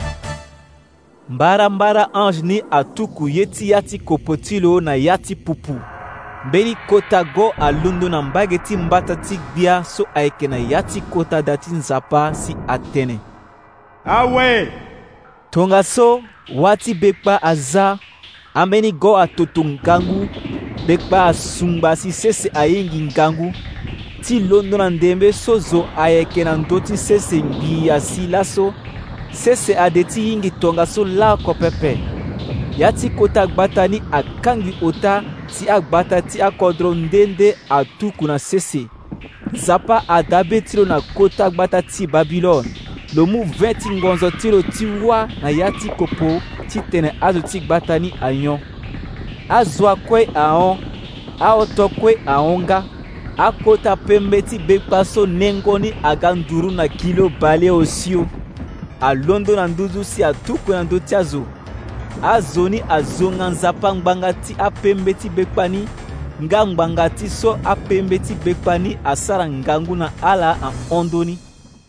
[SPEAKER 1] Mbara-mbara ange ni atuku ye ti ya ti kopo ti lo na ya ti pupu mbeni kota go alondo na mbage ti mbata ti gbia so ayeke na ya ti kota da ti nzapa si atene
[SPEAKER 14] awe
[SPEAKER 1] tonga so wati bekpa aza ambeni go atoto ngangu bekpa asungba si sese ayengi ngangu ti londo na ndembe so zo ayeke na ndö ti sese ngbi asi laso sese ade ti hingi tonga so lako pepe ya ti kota gbata ni akangi ota ti agbata ti akodro ndende atuku na sese nzapa adabe ti lo na kota gbata ti Babilone lo mu ve ti ngonzo ti lo ti wâ na ya ti kopo ti tene azo ti gbata ni ayon azo akue ahon aoto kue ahonga akota pembe ti bekpa so nengo ni aga nduru na kilo bale osio alondo na nduzu si atuku na ndö ti azo azo ni azonga nzapa ngbanga ti apembe ti bekpa ni nga ngbanga ti so apembe ti bekpa ni asara ngangu na ala ahondo ni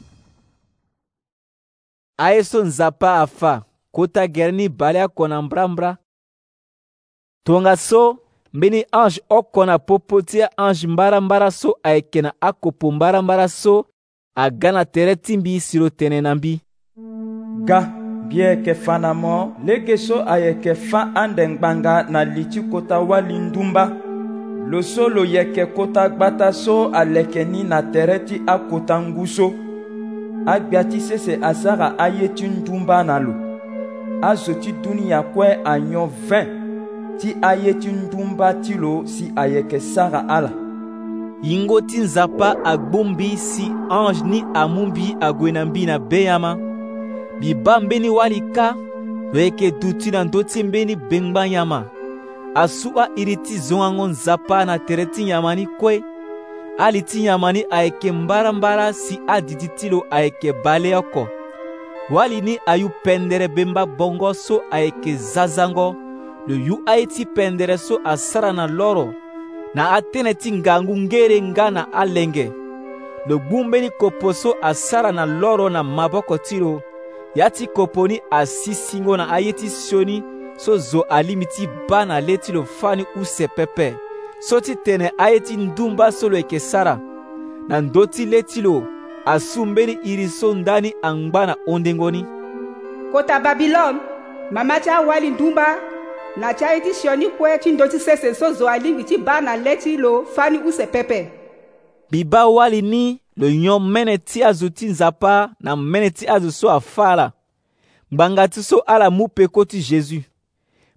[SPEAKER 1] aye so nzapa afa kota gere ni bale oko na mbrambra tonga so mbeni ange oko na popo ti ange mbara-mbara so ayeke na akopo mbara-mbara so aga na tere ti mbi si lo tene na mbi
[SPEAKER 15] ga mbi yeke fa na mo lege so ayeke fa ande ngbanga na li ti kota wali ndumba lo so lo yeke kota gbata so aleke ni na tere ti akota ngu so agbia ti sese asara aye ti ndumba na lo azo ti dunia kue ayon vingt ti aye ti ndumba ti lo si ayeke sara ala
[SPEAKER 1] yingo ti nzapa agbombi si ange ni amu mbi ague na mbi na beyama biba mbeni wali ka lo yeke duti na ndö ti mbeni bengba nyama asu airi ti zongango nzapa na tere ti nyama ni kue ali ti nyama ni ayeke mbara-mbara si adidi ti lo ayeke bale oko wali ni ayu pendere bemba bongo so ayeke zazango lo yu aye ti pendere so asara na loro na atene ti ngangu ngere nga na alenge lo gbu mbeni kopo so asara na loro na maboko ti lo ya ti kopo ni asisingo na aye ti sioni so zo alimi ti ba na le ti lo fa ni use pepe so ti tene aye ti ndumba so lo yeke sara na ndö ti le ti lo asu mbeni iri so ndani angba na ondengo ni
[SPEAKER 16] kota Babilone mama ti awali ndumba na ti aye ti sioni kue ti ndö ti sese so zo alingbi ti ba na le ti lo fa ni use pepe
[SPEAKER 1] biba wali ni lo yon mene ti azo ti nzapa na mene ti azo so afa ala ngbanga ti so ala mu peko ti Jésus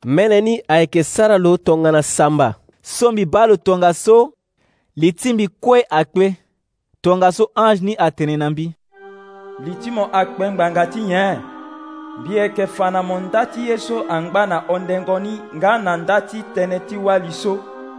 [SPEAKER 1] mene ni ayeke sara lo tongana samba. So mbi ba lo tongaso li ti mbi kue akpe. Tongaso ange ni atene na mbi.
[SPEAKER 15] Li ti mo akpe ngbanga ti nyen. Mbi yeke fana mo ndati ye so angba na ondengo ni nga na ndati tene ti wali so.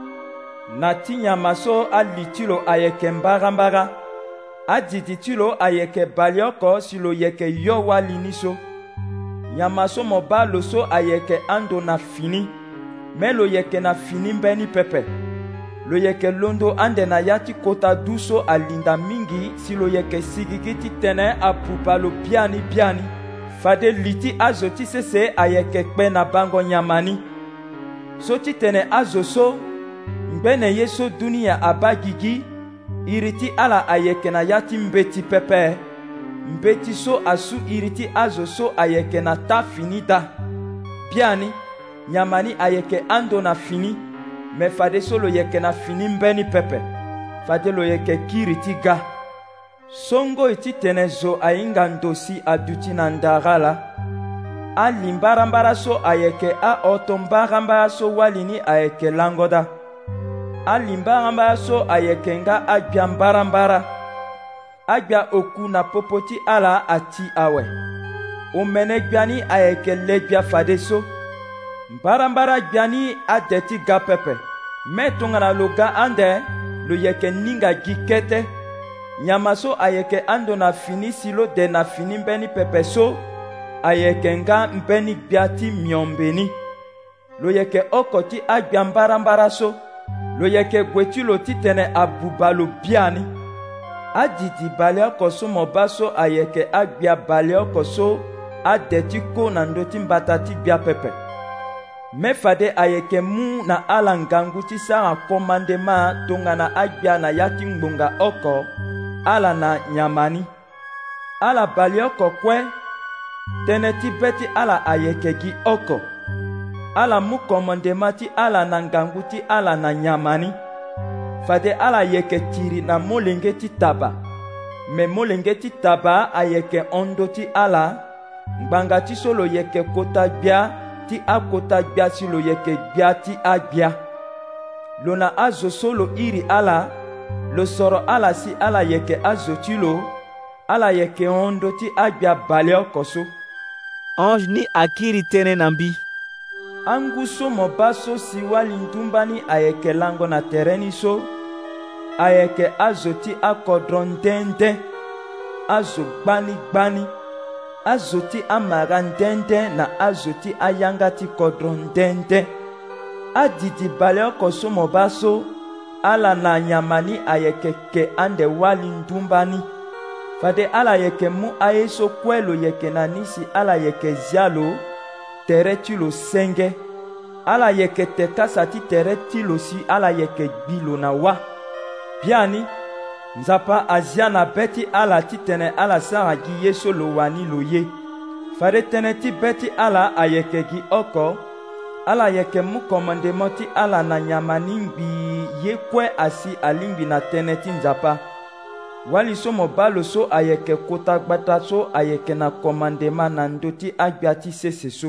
[SPEAKER 15] Na ti nyama so ali ti lo ayeke mbara-mbara. Adidi ti lo ayeke bali oko si lo yeke yo wali ni so. Nyama so mo ba lo so ayeke ando na fini. Me lo yeke na fini mbeni pepe. Lo yeke londo ande na yati kota du so alinda mingi si lo yeke sigigi ti tene apupa lo biani biani. Fade liti azo ti sese ayeke kpe na bango nyamani. So ti tene azo so mbene ye so dunia aba gigi. Iriti ala ayeke na yati mbeti pepe. Mbeti so asu iriti azo so ayeke na ta fini da. Biani nyamani ayeke ando na fini. Me fade so lo yeke na fini mbeni pepe. Fade lo yeke kiriti ga. Songo iti tene zo ainga ndosi aduti na ndagala. Ali mbarambara so ayeke a oto mbarambara so walini ayeke langoda. Ali mbarambara so ayeke nga agbia mbarambara. Agbia oku na popoti ala ati awe. Omene gbiani ayeke legbia fade so. Mbarambara gbiani adeti ga pepe. Me tongana lo ga ande lo yeke ninga gikete. Nyama so ayeke ando na fini silo de na fini mbeni pepe so. Ayeke nga mbeni gbiati miombeni. Lo yeke oko ti agbia mbarambara so. Lo yeke gweti lo ti tene abuba lo biani. Adidi bale oko so mo baso ayeke agbia bale oko so. Adeti ko na ndoti mbata ti gbia pepe. Me fade ayeke mu na ala ngangu ti sara komandema tongana agbia na yati ngbonga oko. Ala na nyamani. Ala bali oko kwe. Tene ti beti ala ayeke gi oko. Ala mu komandema ti ala na ngangu ti ala na nyamani. Fade ala yeke tiri na molenge ti taba. Me molenge ti taba ayeke ondo ti ala. Ngbanga ti so lo yeke kota gbia ti akota gbia si lo yeke gbia ti agbia. Lo na azo so lo iri ala. Lo soro ala si ala yeke azo ti lo. Ala yeke ondo ti agbia bale oko so.
[SPEAKER 1] Ange ni akiri tene na mbi.
[SPEAKER 15] Angu so mo baso si wali ndumbani ayeke lango na tereni so. Ayeke azo ti akodron dende. Azo gbani gbani. Azo ti amara ndende na azo ti ayanga ti kodron dende. Adidi bale oko so mo baso. Ala na nyamani ayeke ke ande wali ndumbani. Fade ala yeke mu aye so kwelo yeke na nisi ala yeke zialo. Tere ti lo senge. Ala yeke te kasa ti tere ti lo si ala yeke gbilo na wa. Biani. Nzapa azia na beti ala ti tene ala sara gi ye so lo wani lo ye. Fade tene ti beti ala ayeke gi oko. Ala yeke mu komandemo ti ala na nyamani ngbi ye kwe asi alingbi na tene ti nzapa. Wali so mo balo so ayeke kota gbata so ayeke na komandema na ndo ti agbia ti sese so.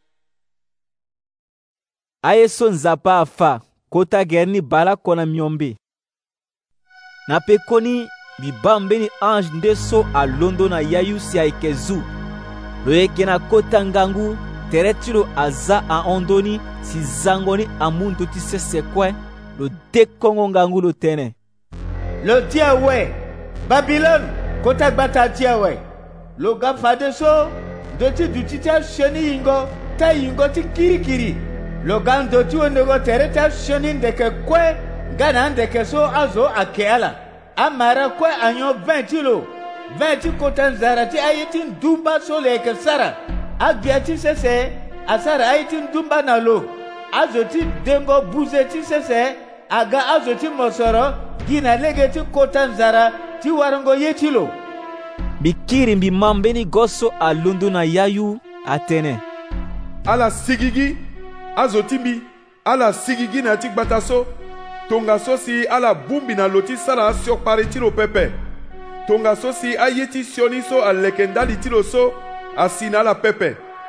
[SPEAKER 1] Aye so nzapa afa kota gerni bala kona miombe. Na pe koni biba mbeni ange nde so alondo na yayu si ayeke zu. Lo yeke na kota ngangu tere ti lo aza aondoni si zangoni amuntu ti sese kue lo dekongo ngangu lo tene.
[SPEAKER 5] Lo tia we Babylone kota gbata tia we. Lo ga fade so doti duti ta sheni yingo ta yingo ti kirikiri. Lo ga ndoti onego tere ta sheni ndeke kwe gana ndeke so azo akeala. Amara kwe anyo vingt lo. vingt kota nzara ti ayeti ndumba so leke sara. Agbia ti sese asara ayeti ndumba na lo. Azo ti dengo buze ti sese aga azo ti mosoro gina lege ti kota nzara ti warango yeti lo.
[SPEAKER 1] Bikiri mbi mambeni goso alundu na yayu atene.
[SPEAKER 7] Ala sigigi azo timbi ala sigigi na ti gbata so. Tonga so si ala bumbi na loti sala siok pare tiro pepe. Tonga so si ayeti sioni so alekendali tiro so asina la pepe.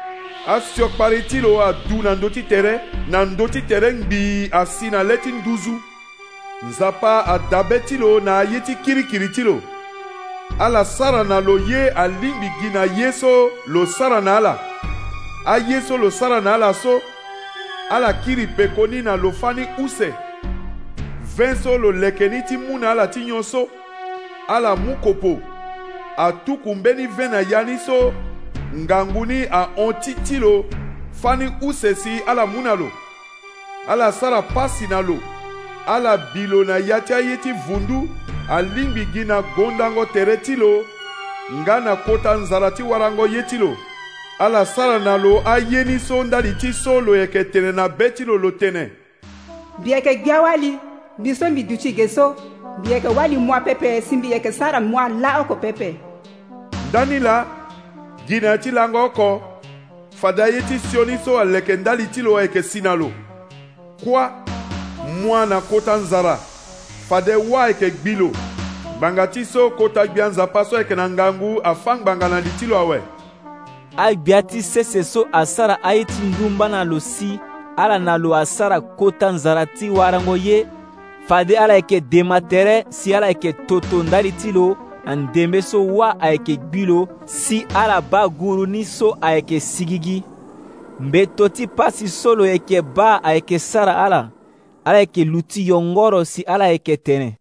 [SPEAKER 7] asiokpari ti lo adu na ndö ti tere na ndö ti tere ngbii asi na le ti nduzu. Nzapa adabe ti lo na aye ti kirikiri ti lo. Ala sara na lo ye alingbi gi na ye so lo sara na ala. Aye so lo sara na ala so. Ala kiri pekoni na lo fani use. Ven so lo lekeni ti mu na ala ti nyon so. Ala mu kopo. Atuku mbeni ven na yani so. Nganguni a onti ti lo. Fani use si ala mu na lo. Ala sara pasi na lo. Ala bilo na yati aye ti vundu. Alingbi gi na gondango tere ti lo. Nga na kota nzara ti warango ye ti lo. Ala sara na lo aye ni so ndali ti so lo yeke tene na be ti lo lo tene.
[SPEAKER 16] Bieke gbia wali, biso mbi duchi geso, bieke wali mwa pepe simbi yeke sara mwa la oko pepe.
[SPEAKER 7] Ndani la, gina ti lango oko, fada ye ti sioni so aleke ndali ti lo yeke sinalo. Kwa, mwa na kota nzara, fade wa yeke gbilo. Banga ti so kota gbia nzapa so yeke na ngangu afang banga na li ti lo awe.
[SPEAKER 1] Agbia ti sese so asara aye ti ndumba na lo si, ala na lo asara kota nzara ti warango ye, fade ala yeke dema tere si ala yeke toto ndali ti lo, na ndembe so wa ayeke gbilo si ala ba guru ni so ayeke sigigi. Mbeto ti pasi so lo yeke ba ayeke sara ala, ala yeke luti yongoro si ala yeke tene.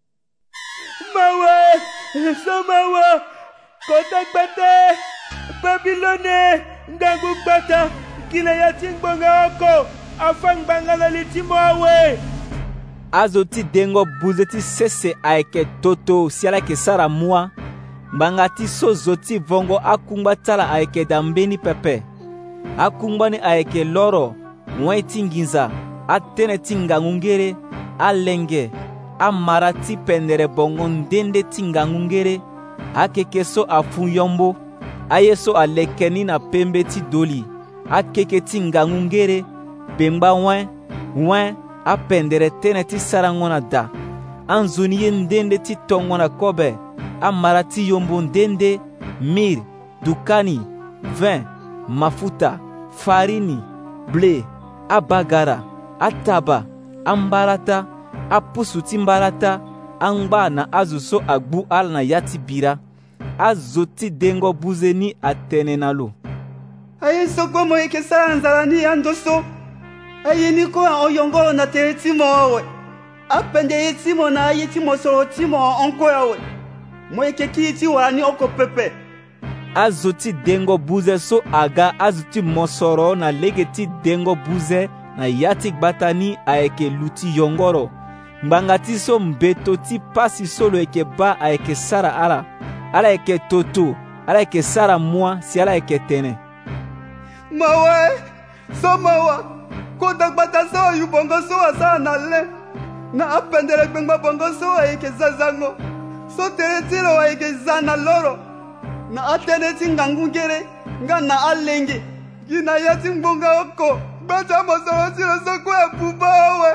[SPEAKER 14] Mawa, so mawa, kota gbata, Babilone, ndangu gbata, kila ya tingbonga oko, afang bangala li timo awe.
[SPEAKER 1] Azo ti dengo buze ti sese ayeke toto si ala yeke sara mua. Mbanga ti so zo ti vongo akungba tala ayeke dambeni pepe. Akungba ni ayeke loro, mwen ti nginza, atene ti ngangungere, alenge, amara ti pendere bongo ndende ti ngangungere, akeke so afun yombo, aye so alekeni na pembe ti doli, akeke ti ngangungere, bemba wen, wen, apendere tene ti sarango na da, anzoni ye ndende ti tongo na kobe, amara ti yombo ndende, mir, dukani, vin, mafuta, farini, ble, abagara, ataba, ambarata, apusu ti mbarata, angba na azo so agbu ala na yati bira. Azo ti dengo buze ni atene na lo.
[SPEAKER 10] Aye soko mo yeke sara nzala ni ando so. Aye ni ko an oyongoro na tere ti mo owe. Apende ye ti mo na aye ti mo soro ti mo onko owe. Mo yeke ki ti wara ni oko pepe.
[SPEAKER 1] Azo ti dengo buze so aga azo ti mo soro na lege ti dengo buze na yati gbata ni ayeke luti yongoro. Mbanga ti so mbeto ti pasi solo yeke ba ayeke sara ala. Ala yeke toto, ala yeke sara mua si ala yeke tene.
[SPEAKER 10] Mawa, so mawa, kota gbata so yu bongo so asara na le. Na apendere gbengba bongo so ayeke zazango. So tere ti lo ayeke zana loro. Na atene ti ngangungere, nga na alenge. Gina yati mbonga oko, gbata mosoro ti lo so kwe buba owe.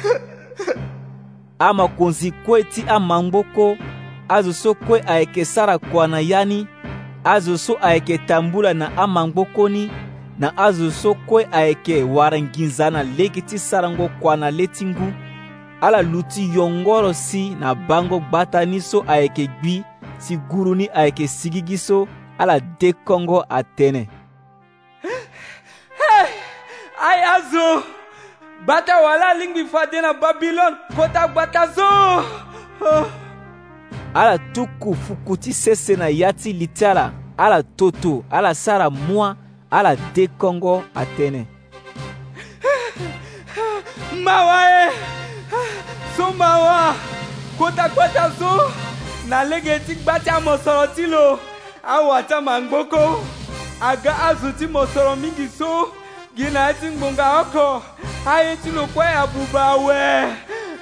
[SPEAKER 1] Ama konzi kwe ti amangboko, azo so kwe ayeke sara kwa na yani, azo so ayeke tambula na amangboko ni, na azo so kwe ayeke waranginza na lege ti sarango kwa na letingu, ala luti yongoro si na bango gbata ni so ayeke gbi, si guru ni ayeke sigigi so, ala dekongo atene.
[SPEAKER 11] Hey, ay azo! Bata wala lingbi fade na Babylon, kota gbata zo! Oh.
[SPEAKER 1] Ala tuku fukuti sese na yati litala, ala toto, ala sara mua, ala dekongo atene.
[SPEAKER 11] Mawa e! So mawa! Kota gbata zo! Na lege ti gbata mosoro ti lo, awata mangboko, aga azu ti mosoro mingi so, gina ti ngbonga oko, aye ti lo kwa ya buba we.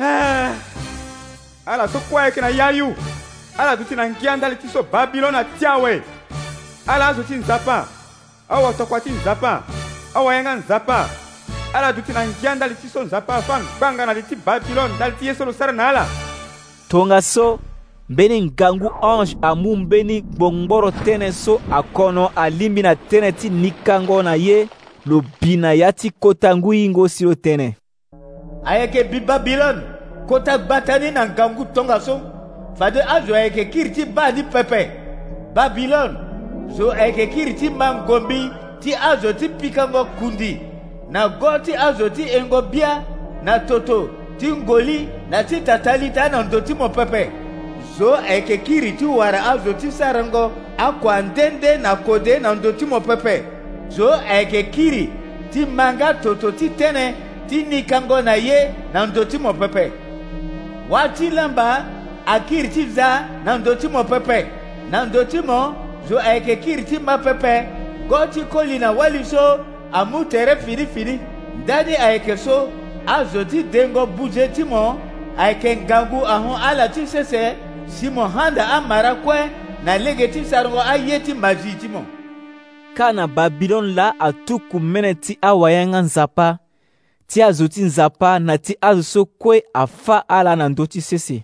[SPEAKER 4] Ala so kwa yeke na yayu. Ala duti na ngia ndali ti so Babylon na tiawe. Ala azo ti nzapa. Awa tokwa ti nzapa. Awa yenga nzapa. Ala duti na ngia ndali ti so nzapa fan banga na li ti Babylon ndali ti ye so lo sara na ala.
[SPEAKER 1] Tonga so, mbeni ngangu ange amu mbeni gbongboro tene so akono alimbi na tene ti nikango na ye, lo bina ya ti kota ngu hingo si lo tene.
[SPEAKER 5] Ayeke bi Babylone, kota gbatani na ngangu tonga so. Fade azo ayeke kiri ti ba ni pepe. Babylone, zo ayeke kiri ti mangombi ti azo ti pikango kundi. Na go ti azo ti engo bia, na toto ti ngoli na ti tatalita na ndo ti mo pepe. Zo ayeke kiri ti wara azo ti sarango akua ndende na kode na ndo ti mo pepe. Zo ayeke kiri ti manga toto ti tene ti nikango na ye na ndo ti mo pepe. Wati lamba akiri ti za na ndo ti mo pepe. Na ndo ti mo zo ayeke kiri ti ma pepe. Go ti koli na wali so amu tere fini fini. Ndani ayeke so azo ti dengo buje ti mo ayeke ngangu ahon ala ti sese si mo handa amara kue na lege ti sarongo aye ti mazi ti mo.
[SPEAKER 1] Ka na Babylone la atuku mene ti awayanga nzapa ti azo ti nzapa na ti azo so kue afa ala na ndö ti sese.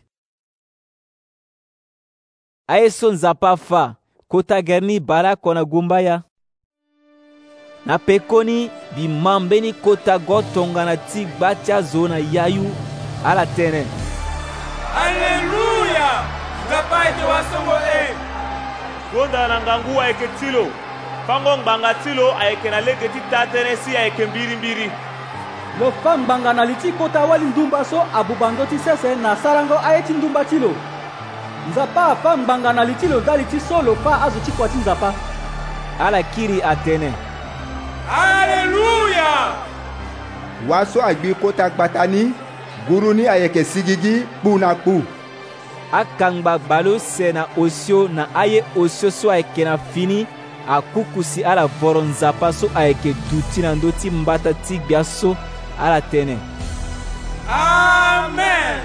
[SPEAKER 1] Aye so nzapa fa kota gerni bara kona gumba ya. Na pekoni bi mambeni kota go tongana ti gba ti azo na yayu ala tene.
[SPEAKER 14] Alleluya! Nzapa ete wasongo e.
[SPEAKER 6] Gonda na ngangu ayeke tilo. Fango ngbanga tilo ayeke na lege ti tatene si ayeke mbiri mbiri.
[SPEAKER 17] Lo fa ngbanga na li ti kota wali ndumba so abuba ndö ti sese na sarango aye ti ndumba ti lo. Nzapa afa ngbanga na li ti lo ga li ti so lo fa azo ti kua ti nzapa.
[SPEAKER 1] Ala kiri atene.
[SPEAKER 14] Alleluya!
[SPEAKER 3] Waso agbi kota gbatani guru ni ayeke sigigi kpu na kpu.
[SPEAKER 1] Akangba balo se na osio na aye osio so ayeke na fini akuku si ala voro nzapa so ayeke duti na ndö ti mbata ti gbia so ala tene.
[SPEAKER 14] Amen!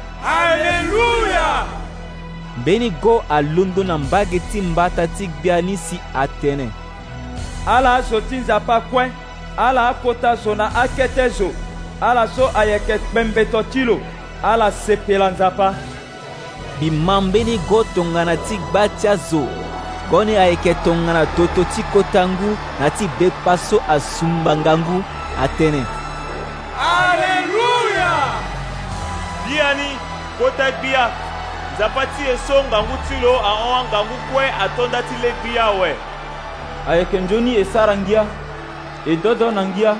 [SPEAKER 14] Alleluya!
[SPEAKER 1] Mbeni go alondo na mbage ti mbata ti gbia ni si atene.
[SPEAKER 15] Ala azo ti nzapa kue, ala akota zo na akete zo, ala so ayeke kpembeto ti lo, ala sepela nzapa.
[SPEAKER 1] Bi mambeni go tongana ti gba ti azo, goni ayeke tongana toto ti kota ngu na ti bekpa so asumba ngangu atene.
[SPEAKER 14] Alleluya!
[SPEAKER 6] Biani kota gbia nzapa ti e so ngangu ti lo ahon ngangu kue atonda ti le gbia awe.
[SPEAKER 15] Ayeke nzoni e sara ngia, e dodo na ngia,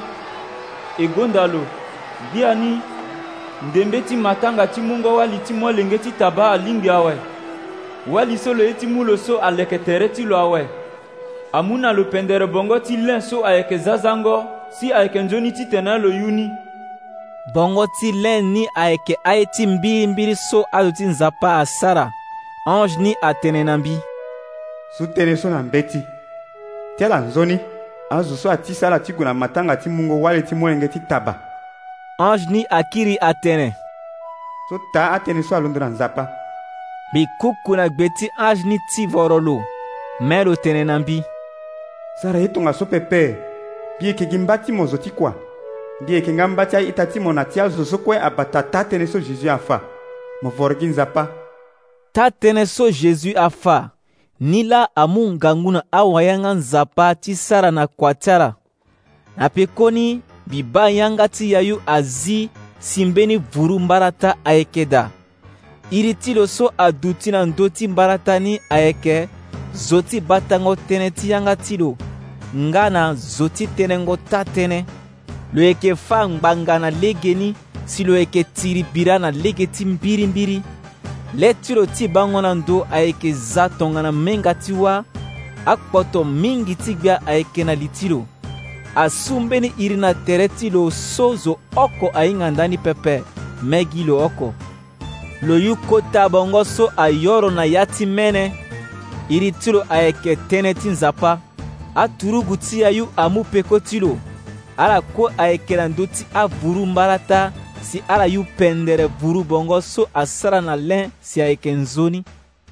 [SPEAKER 15] e gonda lo, gbia ni ndembe ti matanga ti mungo wali ti molenge ti taba alingbi awe. Wali so lo ye ti mu lo so aleke tere ti lo awe. Amu na lo pendere bongo ti len so ayeke zazango si ayeke nzoni ti tene lo yuni.
[SPEAKER 1] Bongo ti len ni ayeke aye ti mbiri mbiri so azo ti nzapa asara. Ange ni atene na mbi.
[SPEAKER 18] So tene so na mbeti. Ti ala nzoni azo so ati sala ti gue na matanga ti mungo wali ti molenge ti taba.
[SPEAKER 1] Ange ni akiri atene.
[SPEAKER 18] So ta atene so alondo na nzapa.
[SPEAKER 1] Bi kuku na gbe ti ange ni ti voro lo me lo tene na mbi.
[SPEAKER 18] Sara ye tonga so pepe mbi yeke gi mba ti mo zo ti kua mbi yeke nga mba ti aita ti mo na ti azo so kue abata ta tënë so Jésus afa mo voro gi nzapa.
[SPEAKER 1] Ta tënë so Jésus afa ni la amu ngangu na awayanga nzapa ti sara na kua ti ala. Na pekoni bi ba yanga ti yayu azi si mbeni vuru mbarata ayeke da. Iri ti lo so aduti na ndö ti mbarata ni ayeke zo ti batango tënë ti yanga ti lo nga na zo ti tënë ngo ta tënë. Lo yeke fa ngbanga na lege ni si lo yeke tiri bira na lege ti mbiri mbiri. Le ti lo ti bango na ndö ayeke za tongana menga ti wâ akpoto mingi ti gbia ayeke na li ti lo. Asu mbeni iri na tere ti lo so zo oko ahinga ndani pepe me gi lo oko. Lo yu kota bongo so ayoro na ya ti mene. Iri ti lo ayeke tënë ti nzapa aturugu ti ayu amu peko ti lo ala kue ayeke na ndö ti avuru mbarata si ala yu pendere vuru bongo so asara na len si ayeke nzoni.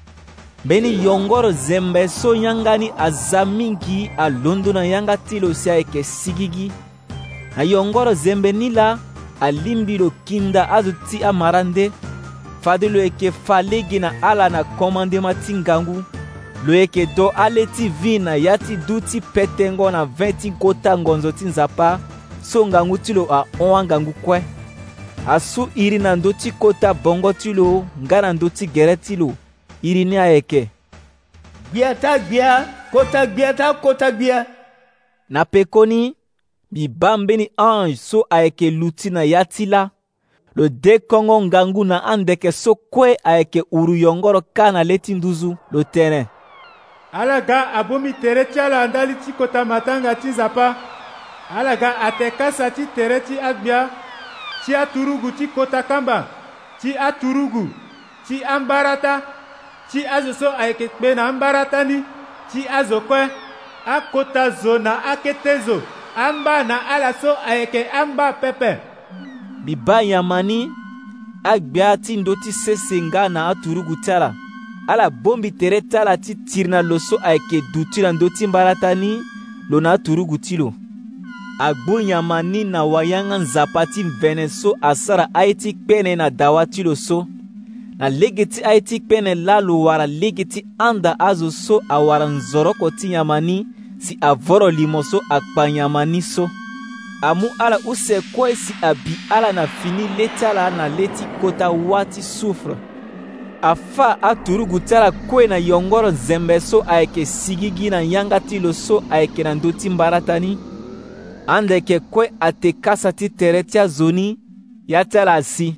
[SPEAKER 1] Mbeni yongoro zembe so yanga ni aza mingi alondo na yanga ti lo si ayeke sigigi. Na yongoro zembe ni la alimbi lo kinda azo ti amara nde fade lo yeke fa lege na ala na komandema ti ngangu lo yeke do ale ti vi na ya ti du ti petengo na vin ti kota ngonzo ti nzapa so ngangu ti lo ahon angangu kue asu iri na ndö ti kota bongo ti lo nga na ndö ti gere ti lo iri ni ayeke
[SPEAKER 5] gbia ta gbia kota gbia ta kota gbia.
[SPEAKER 1] Na pekoni mbi ba mbeni ange so ayeke lu ti na ya ti la lo de kongo ngangu na andeke so kue ayeke uru yongoro ka na le ti nduzu lo tene
[SPEAKER 12] ala ga abongbi tere ti ala andali ti kota matanga ti nzapa ala ga ate kasa ti tere ti agbia ti aturugu ti kota kamba ti aturugu ti ambarata ti azo so ayeke kpe na ambarata ni ti azo kue akota zo na akete zo amba na ala so ayeke amba pepe.
[SPEAKER 1] Mbi ba nyama ni agbia ti ndö ti sese nga na aturugu ti ala ala bongbi tere ti ala ti tiri na lo so ayeke duti na ndö ti mbarata ni lo na aturugu ti lo agbo nyama ni na wayanga nzapa ti mvene so asara aye ti kpene na dawa ti lo so na lege ti aye ti kpene la lo wara lege ti anda azo so awara nzoroko ti nyama ni si avoro limo so akpa nyama ni so amu ala use kue si abi ala na fini le ti ala na le ti kota wâ ti soufre afa aturugu ti ala kue na yongoro nzembe so ayeke sigi gi na yanga ti lo so ayeke na ndö ti mbarata ni andeke kue ate kasa ti tere ti azo ni ya ti ala asi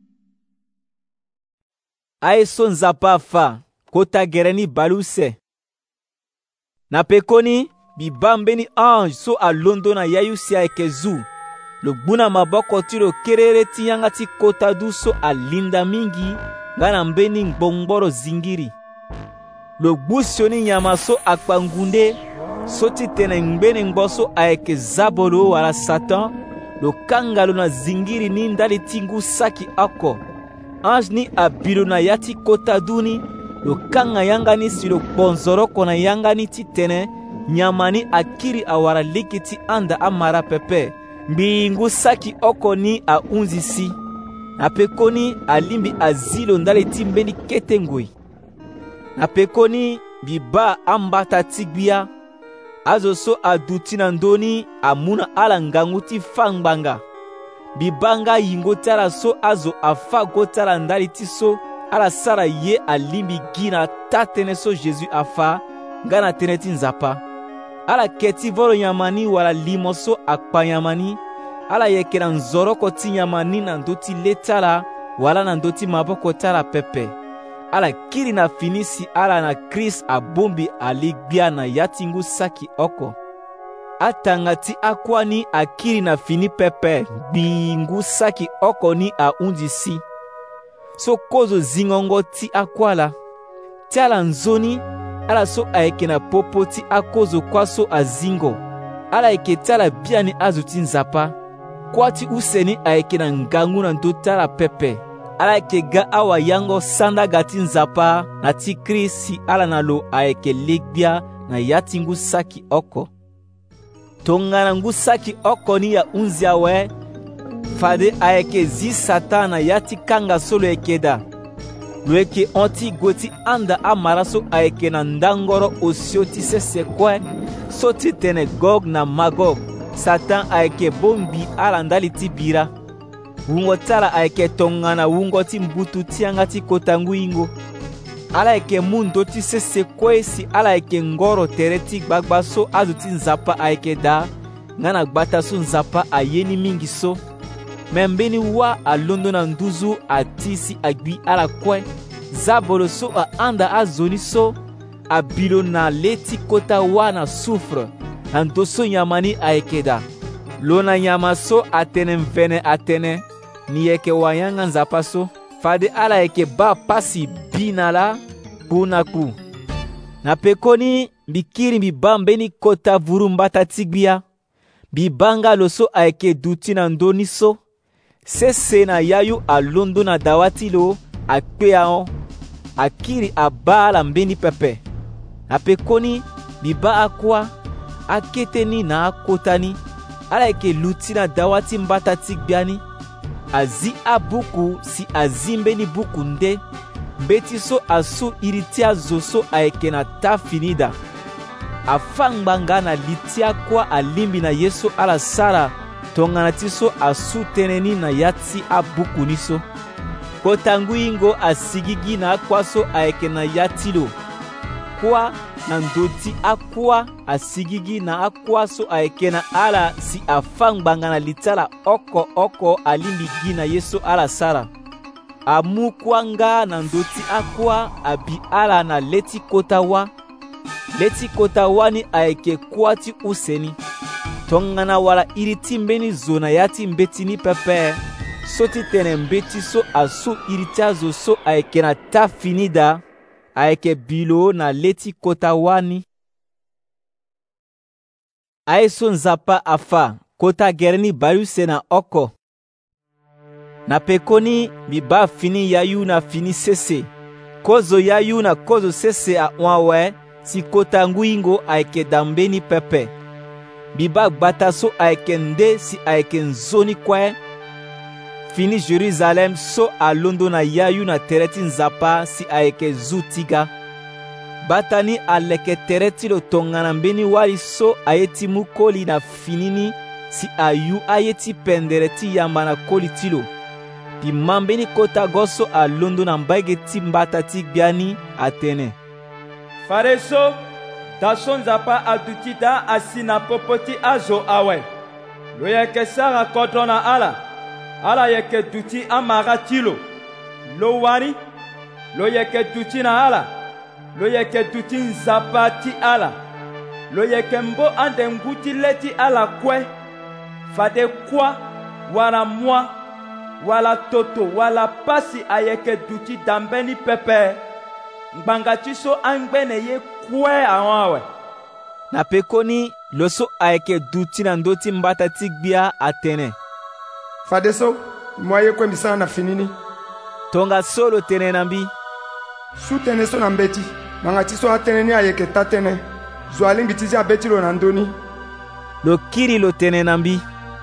[SPEAKER 1] aye so nzapa afa kota gere ni bali use na pekoni mbi ba mbeni ange so alondo na yayu si ayeke zu lo gbu na maboko ti lo kerere ti yanga ti kota du so alinda mingi nga na mbeni ngbongboro zingiri lo gbu sioni nyama so akpa ngunde so ti tene ngbeni ngbo so ayeke zabo lo wala satan lo kanga lo na zingiri ni ndali ti ngu saki oko ange ni abi lo na ya ti kota du ni lo kanga yanga ni si lo kponzoroko na yanga ni ti tene nyama ni akiri awara leki ti anda amara pepe mbi ngu saki oko ni ahunzi si na pekoni alimbi azi lo ndali ti mbeni kete ngoi na pekoni mbi ba ambata ti gbia azo so aduti na ndö ni amu na ala ngangu ti fa ngbanga mbi ba nga yingo ti ala so azo afa go ti ala ndali ti so ala sara ye alimbi gi na ta tënë so jésus afa nga na tënë ti nzapa ala yeke ti voro nyama ni wala limo so akpa nyama ni ala yeke na nzoroko ti nyama ni na ndö ti le ti ala wala na ndö ti maboko ti ala pepe ala kiri na fini si ala na krist abongbi ali gbia na ya ti ngu saki oko atanga ti akua ni akiri na fini pepe gbi ngu saki oko ni ahunzi si so kozo zingongo ti akua la ti ala nzoni ala so ayeke na popo ti akozo kuâ so azingo ala yeke ti ala bia ni azo ti nzapa kuâ ti use ni ayeke na ngangu na ndö ti ala pepe ala yeke ga awayango sanda ga ti nzapa na ti krist si ala na lo ayeke le gbia na ya ti ngu saki oko tongana ngu saki oko ni ahunzi awe fade ayeke zi satan na ya ti kanga so lo yeke da lo yeke hon ti gue ti anda amara so ayeke na ndangoro osio ti sese kue so ti tene gog na magog satan ayeke bongbi ala ndali ti bira wungo ti ala ayeke tongana wungo ti mbutu ti yanga ti kota ngu hingo ala yeke mu ndö ti sese kue si ala yeke ngoro tere ti gbagba so azo ti nzapa ayeke da nga na gbata so nzapa aye ni mingi so me mbeni wâ alondo na nduzu ati si agbi ala kue zabo lo so ahanda azo ni so abi lo na le ti kota wâ na soufre na ndö so nyama ni ayeke da lo na nyama so atene mvene atene ni yeke wayanga nzapa so fade ala yeke ba pasi bi na la kpu na kpu na pekoni mbi kiri mbi ba mbeni kota vuru mbata ti gbia mbi ba nga lo so ayeke duti na ndö ni so sese na yayu alondo na dawa ti lo akpe ahon akiri aba ala mbeni pepe na pekoni mbi ba akua akete ni na akota ni ala yeke lu ti na dawa ti mbata ti gbia ni azi abuku si azi mbeni buku nde mbeti so asu iri ti azo so ayeke na ta finida. Afa ngbanga na li ti akua alimbi na ye so ala sara tongana ti so asu tënë ni na ya ti abuku ni so. Kota ngwi hingo asigi gi na akua so ayeke na ya ti lo. Kua na ndö ti akua asigi gi na akua so ayeke na ala si afa ngbanga na li ti ala oko oko alimbi gi na ye so ala sara. Amu kua nga na ndö ti akua abi ala na le ti kota wâ. Le ti kota wâ ni ayeke kua ti use ni. Tongana wala iri ti mbeni zo na ya ti mbeti ni pepe. So ti tene mbeti so asu iri ti azo so ayeke na ta finida ayeke bilo na le ti kota wâ ni. Aye so nzapa afa kota gere ni ba yu se na oko. Na peko ni mi ba fini yayu na fini sese. Kozo yayu na kozo sese a wawe si kota ngwi hingo ayeke dambe ni pepe. Biba gbata so ayeke nde si ayeke nzo ni kue. Fini Jerusalem so alondo na yayu na tere ti nzapa si ayeke zu tiga. Bata ni aleke tere ti lo tongana mbeni wali so aye ti mu koli na fini ni si ayu aye ti pendere ti yamba na koli ti lo. Pi mambeni kota go so alondo na mbage ti mbata ti gbia ni atene.
[SPEAKER 15] Fare so daso nzapa aduti da asi na popo ti azo awe. Lo yeke sara kodro na ala. Ala yeke duti amara ti lo. Lo wari. Lo yeke duti na ala. Lo yeke duti nzapa ti ala. Lo yeke mbo ande nguti le ti ala kue. Fade kwa wala mwa wala toto wala pasi ayeke duti dambeni pepe. Ngbanga ti so angbene ye kue awon awe.
[SPEAKER 1] Na peko ni lo so ayeke duti na ndö ti mbata ti gbia atene.
[SPEAKER 19] Fade so mo ye kue mbi sara na fini ni.
[SPEAKER 1] Tonga so lo tene na mbi.
[SPEAKER 19] Su tene so na mbeti. Ngbanga ti so atene ni ayeke ta tënë. Zo alingbi ti ti abeti lo na ndö ni.
[SPEAKER 1] Lo kiri lo tene na mbi.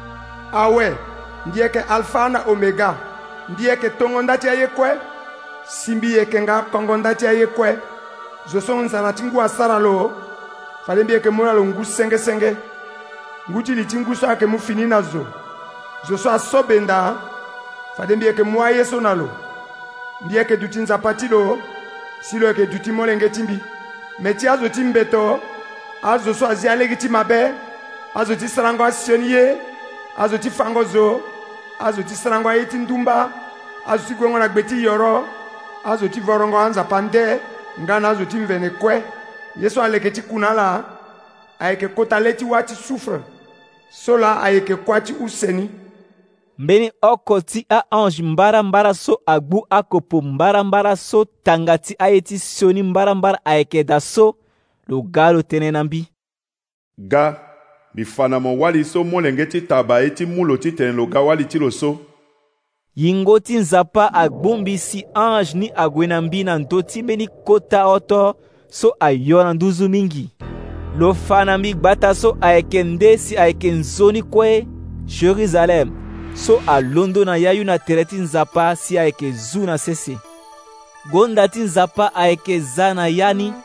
[SPEAKER 19] Awe ndi yeke alfa na omega. Ndi yeke tongonda ti aye kue. Simbi yeke nga kongonda ti aye kue. Zo so nzala ti ngu asara lo. Fade mbi yeke mu na lo ngu senge senge. Ngu ti li ti ngu so ayeke mu fini na zo. Zo so aso benda. Fade mbi yeke mu aye so na lo. Mbi yeke duti nzapa ti lo. Si lo yeke duti molenge ti mbi. Me ti azo ti mbeto. Azo so azi alegi ti mabe. Azo ti sarango asioni ye. Azo ti fango zo. Azo ti sarango aye ti ndumba. Azo ti gwengo na gbe ti yoro. Azo ti vorongo anzapa nde. Nga na azo ti mvene kue. Yeso aleke ti kuna la. Ayeke kota le ti wâ ti soufre. So la ayeke kua ti useni.
[SPEAKER 1] Mbeni oko ti aange mbara mbara so agbu akopo mbara mbara so tanga ti aye ti sioni mbara mbara ayeke da so lo ga lo tene na mbi.
[SPEAKER 7] Ga mi fana mo wali so molenge ti taba ye ti mu lo ti tene lo ga wali ti lo so.
[SPEAKER 1] Yingo ti nzapa agbu mbi si ange ni ague na mbi na ndö ti mbeni kota oto so ayo na nduzu mingi. Lo fa na mbi gbata so ayeke nde si ayeke nzo ni kue Jerusalem so alondo na yayu na tere ti nzapa si ayeke zu na sese. Gonda ti nzapa ayeke za na ya ni.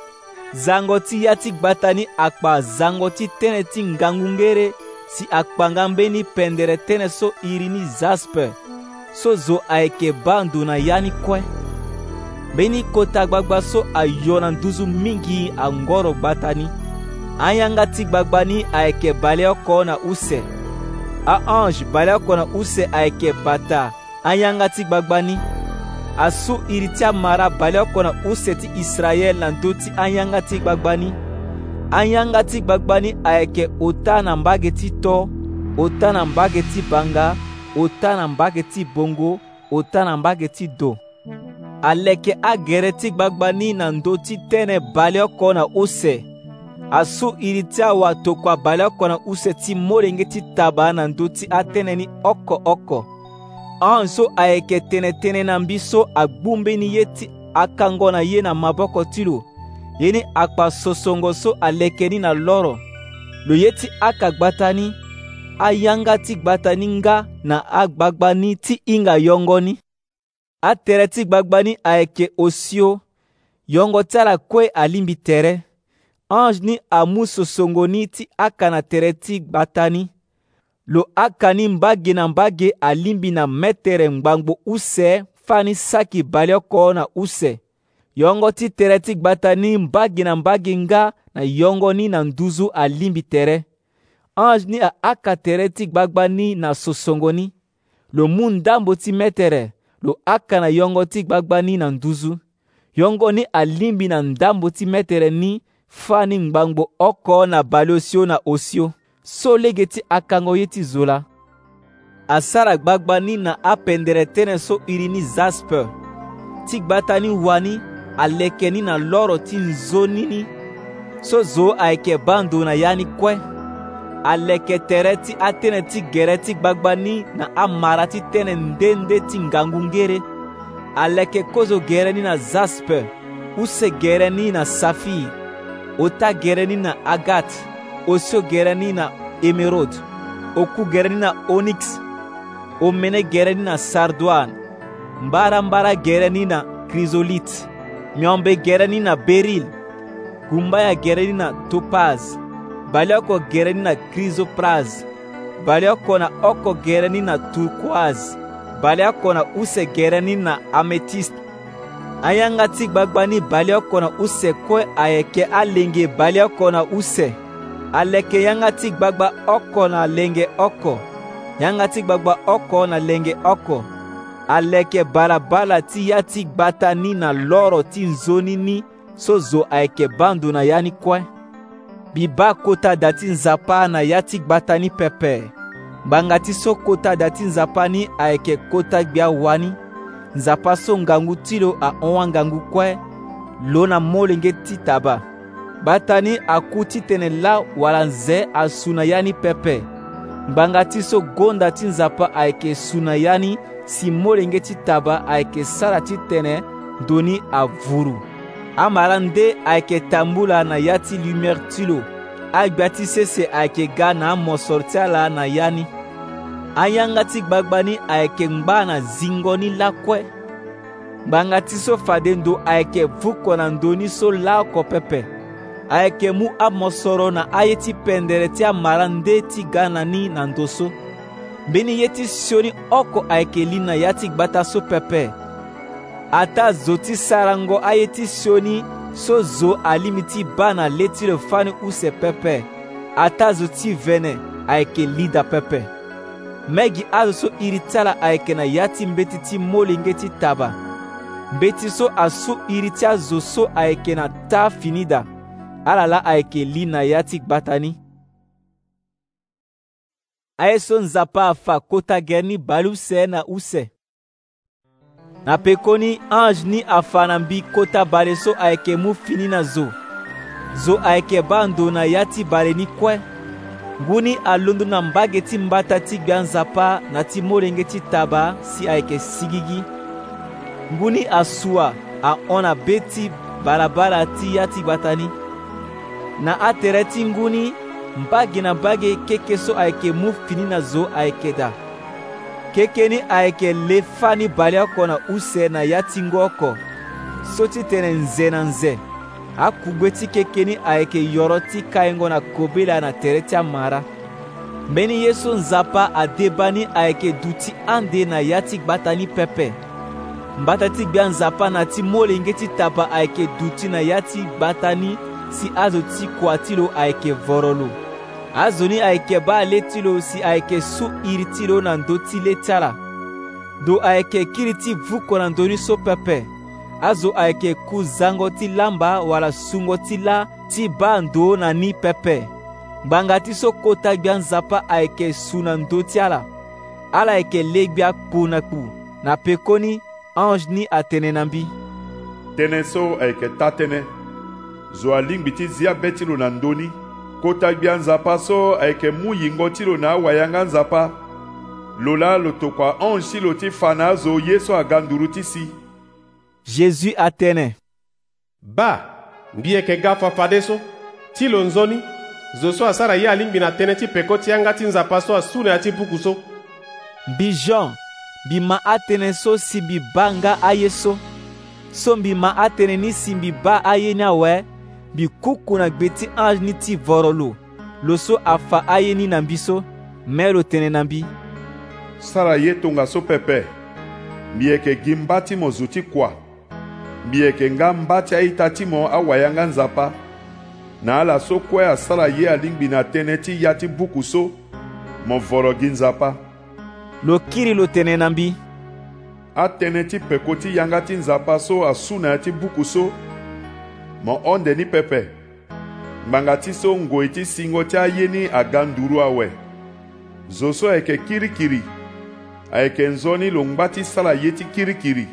[SPEAKER 1] Zango ti ya ti gbata ni akpa zango ti tënë ti ngangu ngere si akpa nga mbeni pendere tënë so iri ni zaspe. So zo ayeke ba ndo na ya ni kue. Mbeni kota gbagba so ayo na nduzu mingi angoro gbata ni. Anyanga ti gbagba ni ayeke bale oko na use. Aange bale oko na use ayeke bata anyanga ti gbagba ni. Asu iri ti amara bale oko na use ti Israel na ndö ti anyanga ti gbagba ni. Anyanga ti gbagba ni ayeke ota na mbage ti to, ota na mbage ti banga, ota na mbage ti bongo, ota na mbage ti do. Aleke agere ti gbagba ni na ndö ti tënë bale oko na use. Asu iri ti awa tokua bale oko na use ti molenge ti taba na ndö ti atënë ni oko oko. Ange so ayeke tene tene na mbi so agbu mbeni ye ti akango na ye na maboko ti lo. Ye ni akpa sosongo so aleke ni na loro. Lo ye ti aka gbata ni. Ayanga ti gbata ni nga na agbagba ni ti hinga yongo ni. atere ti gbagba ni ayeke osio yongo ti ala kue alimbi tere. Ange ni amu sosongo ni ti aka na tere ti gbata ni. Lo aka ni mbage na mbage alimbi na metere ngbangbo use fani saki bali oko na use. Yongo ti tere ti gbata ni mbage na mbage nga na yongo ni na nduzu alimbi tere. Ange ni a aka tere ti gbagba ni na sosongo ni. Lo mu ndambo ti metere lo aka na yongo ti gbagba ni na nduzu. Yongo ni alimbi na ndambo ti metere ni fani ngbangbo oko na bali osio na osio. So lege ti akango ye ti zola. Asara gbagba ni na apendere tene so iri ni zaspe. Ti gbata ni wani aleke ni na loro ti nzoni ni. So zo ayeke bando na yani kue. Aleke tere ti atene ti gere ti gbagba ni na amara ti tene ndende ti ngangu ngere. Aleke kozo gere ni na zaspe. Use gere ni na safi. Ota gere ni na agat. Osio gere ni na emerald. Oku gere ni na onyx. Omene gere ni na sardoine. Mbara mbara gere ni na chrysolite. Miombe gere ni na beryl. Gumbaya gere ni na topaz. Balioko gere ni na chrysoprase. Balioko na oko gere ni na turquoise. Balioko na use gere ni na amethyst. Ayanga ti gbagba ni balioko na use kue ayeke alenge balioko na use. Aleke yanga ti gbagba oko na lenge oko. Yanga ti gbagba oko na lenge oko. Aleke balabala ti ya ti gbata ni na loro ti nzoni ni. So zo ayeke bando na yani kue. Biba kota da ti nzapa na ya ti gbata ni pepe. Mbanga ti so kota da ti nzapa ni ayeke kota gbia wani. Nzapa so ngangu ti lo ahonga ngangu kue. Lo na molenge ti taba. Bata ni aku ti tene la wala nze asu na yani pepe. Mbanga ti so gonda ti nzapa ayeke su na yani si molenge ti taba ayeke sara ti tene doni avuru. Amara nde ayeke tambula na ya ti lumière ti lo. Agbia ti sese ayeke ga na amosoro ti ala na yani. Ayanga ti gbagba ni ayeke ngba na zingo ni la kue. Mbanga ti so fade ndo ayeke vuko na ndoni so la oko pepe. Ayeke mu amosoro na aye ti pendere ti amara nde ti ga na ni na ndo so. Mbeni ye ti sioni oko ayeke li na ya ti gbata so pepe. Ata zo ti sarango aye ti sioni so zo alimi ti ba na le ti lo fani use pepe. Ata zo ti vene ayeke lida pepe. Megi azo so iri ti ala ayeke na ya ti mbeti ti molenge ti taba. Mbeti so aso iri ti azo so ayeke na ta finida. Ala la ayeke li na ya ti gbata ni. Aye so nzapa afa kota gere ni bali use na use. Na peko ni ange ni afa na mbi kota bale so ayeke mu fini na zo. Zo ayeke bando na ya ti bale ni kue. Nguni alondo na mbage ti mbata ti gbia nzapa na ti molenge ti taba si ayeke sigigi. Nguni asua ahon na be ti balabala ti ya ti gbata ni. Na atere ti nguni mbage na mbage keke so ayeke mu fini na zo ayeke da. Keke ni ayeke le fani bali oko na use na ya ti ngo oko. So ti tene nze na nze. Akugbe ti keke ni ayeke yoro ti kaingo na kobela na tere ti amara. Mbeni ye so nzapa adeba ni ayeke duti ande na ya ti gbata ni pepe. Mbata ti gbia nzapa na ti molenge ti taba ayeke duti na ya ti gbata ni si azo ti kua ti lo ayeke voro lo. Azo ni ayeke ba le ti lo si ayeke su iri ti lo na ndö ti le ti ala. Do ayeke kiri ti vuko na ndöni so pepe. Azo ayeke ku zango ti lamba wala sungo ti la ti ba ndö na ni pepe. Ngbanga ti so kota gbia nzapa ayeke su na ndö ti ala. Ala ayeke le gbia kpu na kpu. Na peko ni ange ni atene na mbi.
[SPEAKER 7] Tënë so ayeke ta tënë. Zo alingbi ti zia be ti lo na ndöni. Kota gbia nzapa so ayeke mu yingo ti lo na awayanga nzapa. Lo la lo tokua ange ti lo ti fa na azo ye so aga nduru ti si.
[SPEAKER 1] Jésus atene.
[SPEAKER 2] Ba, mbi yeke ga fafade so, ti lo nzoni, zo so asara ye alingbi na tënë ti peko ti yanga ti nzapa so asu na ya ti buku so.
[SPEAKER 1] Mbi Jean, mbi ma atene so si mbi ba nga aye so so mbi ma atene ni si mbi ba aye ni awe mbi kuku na gbe ti ange ni ti voro lo lo so afa aye ni na mbi so me lo tene na mbi.
[SPEAKER 7] Sara ye tonga so pepe mbi yeke gi mba ti mo zo ti kua mbi yeke nga mba ti aita ti mo awayanga nzapa na ala so kue asara ye alingbi na tënë ti ya ti buku so mo voro gi nzapa
[SPEAKER 1] lo kiri lo tene na mbi
[SPEAKER 7] atënë ti peko ti yanga ti nzapa so asu na ya ti buku so mo onde ni pepe ngbanga ti so ngoi ti singo ti aye ni aga nduru awe zo so ayeke kirikiri ayeke nzoni lo ngba ti sara ye ti kirikiri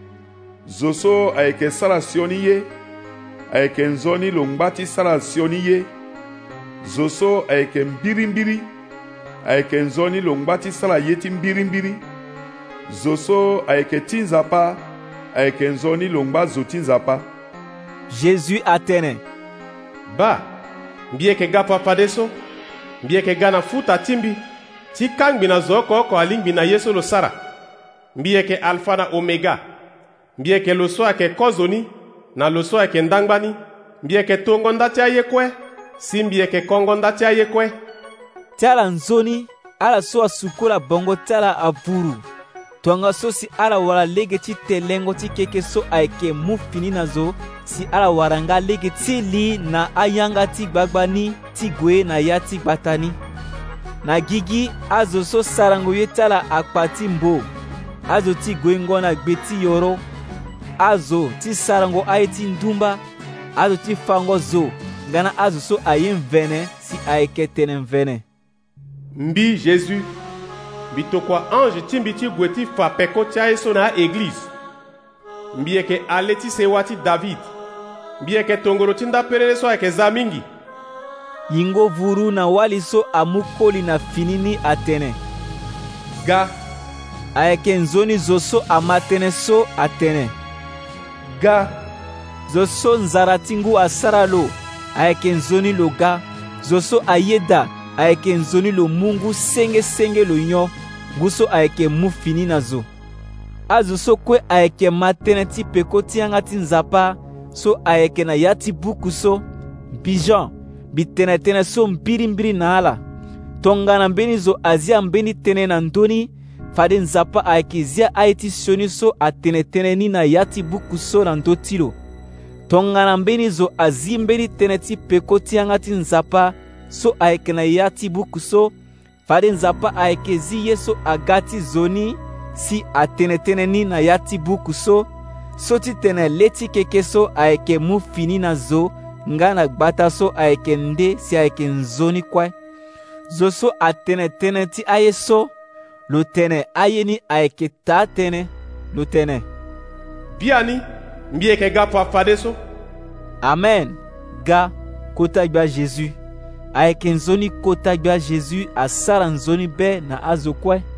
[SPEAKER 7] zo so ayeke sara sioni ye ayeke nzoni lo ngba ti sara sioni ye zo so ayeke mbirimbiri ayeke nzoni lo ngba ti sara ye ti mbirimbiri zo so ayeke ti nzapa ayeke nzoni lo ngba zo ti nzapa.
[SPEAKER 1] Jésus atene
[SPEAKER 2] ba mbi yeke ga papade so mbi yeke ga na futa ti mbi ti kangbi na zo oko oko alingbi na ye so lo sara mbi yeke alfa na omega mbi yeke lo so ayeke kozo ni na lo so ayeke ndangba ni mbi yeke tongonda ti aye kue si mbi yeke kongonda ti aye kue
[SPEAKER 1] ti ala nzoni ala so asuku la bongo ti ala avuru tonga so si ala wara lege ti telengo ti keke so ayeke mu fini na zo si ala wara nga lege ti li na ayanga ti gbagba ni ti gue na ya ti gbata ni na gigi azo so sarango ye ti ala akpa ti mbo azo ti gue ngo na gbe ti yoro azo ti sarango aye ti ndumba azo ti fango zo nga na azo so aye mvene si ayeke tene mvene.
[SPEAKER 2] Mbi Jésus mbi tokua ange ti mbi ti gue ti fa peko ti aye so na église mbi yeke ale ti sewa ti David mbi yeke tongoro ti ndaperere so ayeke za mingi
[SPEAKER 1] yingo vuru na wali so amu koli na fini ni atene
[SPEAKER 2] ga
[SPEAKER 1] ayeke nzoni zo so ama tënë so atene
[SPEAKER 2] ga
[SPEAKER 1] zo so nzara ti ngu asara lo ayeke nzoni lo ga zo so ayeda ayeke nzoni lo mungu senge-senge lo nyo ngu so ayeke mu fini na zo azo so kue ayeke ma tënë ti peko ti yanga ti nzapa so ayeke na ya ti buku so mbi Jean mbi tene tënë so mbirimbiri na ala tongana mbeni zo azia mbeni tënë na ndöni fade nzapa ayeke zia aye ti sioni so atene tënë ni na ya ti buku so na ndö ti lo tongana mbeni zo azi mbeni tënë ti peko ti yanga ti nzapa so ayeke na ya ti buku so fade nzapa ayeke zi ye so aga ti zo ni si atene tënë ni na ya ti buku so so ti tene le ti keke so ayeke mu fini na zo nga na gbata so ayeke nde si ayeke nzoni kue zo so atene tënë ti aye so lo tene aye ni ayeke taa tënë lo tene
[SPEAKER 2] bia ni mbi yeke ga po afade so.
[SPEAKER 1] Amen ga kota gbia Jésus ayeke nzoni kota gbia Jésus asara nzoni be na azo kue.